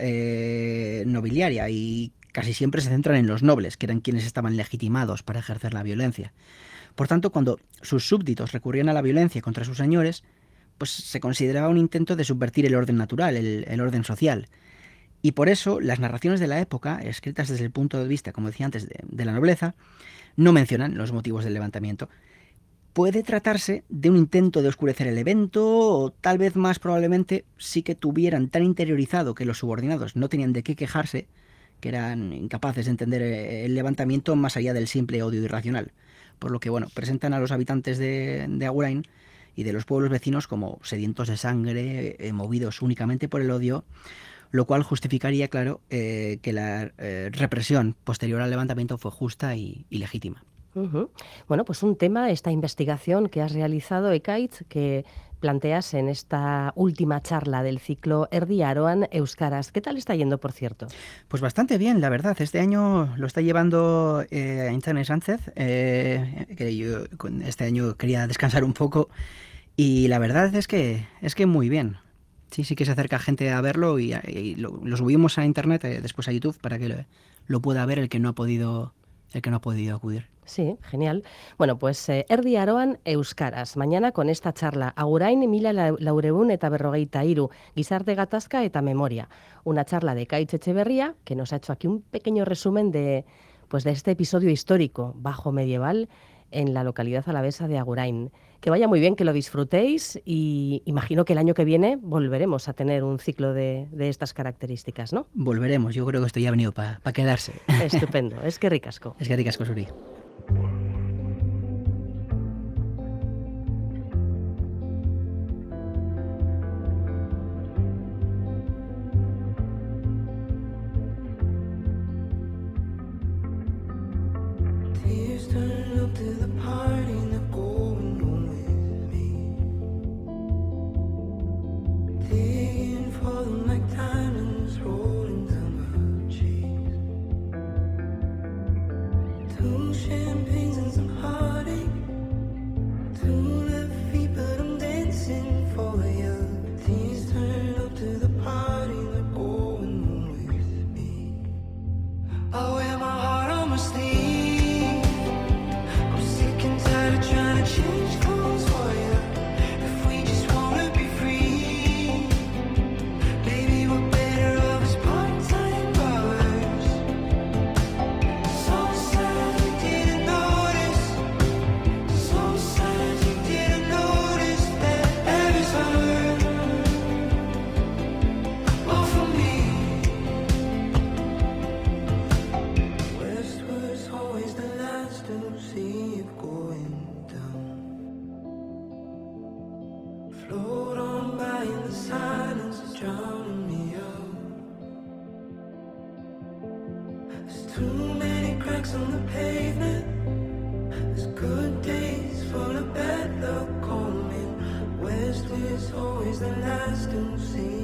eh, nobiliaria y casi siempre se centran en los nobles, que eran quienes estaban legitimados para ejercer la violencia. Por tanto, cuando sus súbditos recurrían a la violencia contra sus señores, pues se consideraba un intento de subvertir el orden natural, el, el orden social. Y por eso las narraciones de la época, escritas desde el punto de vista, como decía antes, de, de la nobleza, no mencionan los motivos del levantamiento. Puede tratarse de un intento de oscurecer el evento, o tal vez más probablemente sí que tuvieran tan interiorizado que los subordinados no tenían de qué quejarse, que eran incapaces de entender el levantamiento más allá del simple odio irracional. Por lo que, bueno, presentan a los habitantes de, de Agurain y de los pueblos vecinos como sedientos de sangre, eh, movidos únicamente por el odio, lo cual justificaría, claro, eh, que la eh, represión posterior al levantamiento fue justa y, y legítima. Uh-huh. Bueno, pues un tema, esta investigación que has realizado, Ekaitz, que planteas en esta última charla del ciclo Erdi Aroan Euskaraz. ¿Qué tal está yendo, por cierto? Pues bastante bien, la verdad. Este año lo está llevando eh, Aintzane Sánchez, eh, que yo este año quería descansar un poco, y la verdad es que es que muy bien. Sí, sí que se acerca gente a verlo y, y lo, lo subimos a internet, eh, después a YouTube, para que lo, lo pueda ver el que no ha podido, el que no ha podido acudir. Sí, genial. Bueno, pues eh, Erdi Aroan Euskaraz. Mañana con esta charla. Agurain mila laureun eta berrogeita hiru. Gizarte gatazka eta memoria. Una charla de Ekaitz Etxeberria, que nos ha hecho aquí un pequeño resumen de, pues, de este episodio histórico bajo medieval en la localidad alavesa de Agurain. Que vaya muy bien, que lo disfrutéis y imagino que el año que viene volveremos a tener un ciclo de, de estas características, ¿no? Volveremos, yo creo que esto ya ha venido para pa quedarse. Estupendo, es que ricasco. Es que ricasco, Suri. I wear my heart on my sleeve. I'm sick and tired of Too many cracks on the pavement. There's good days full of bad luck coming. West is always the last to see.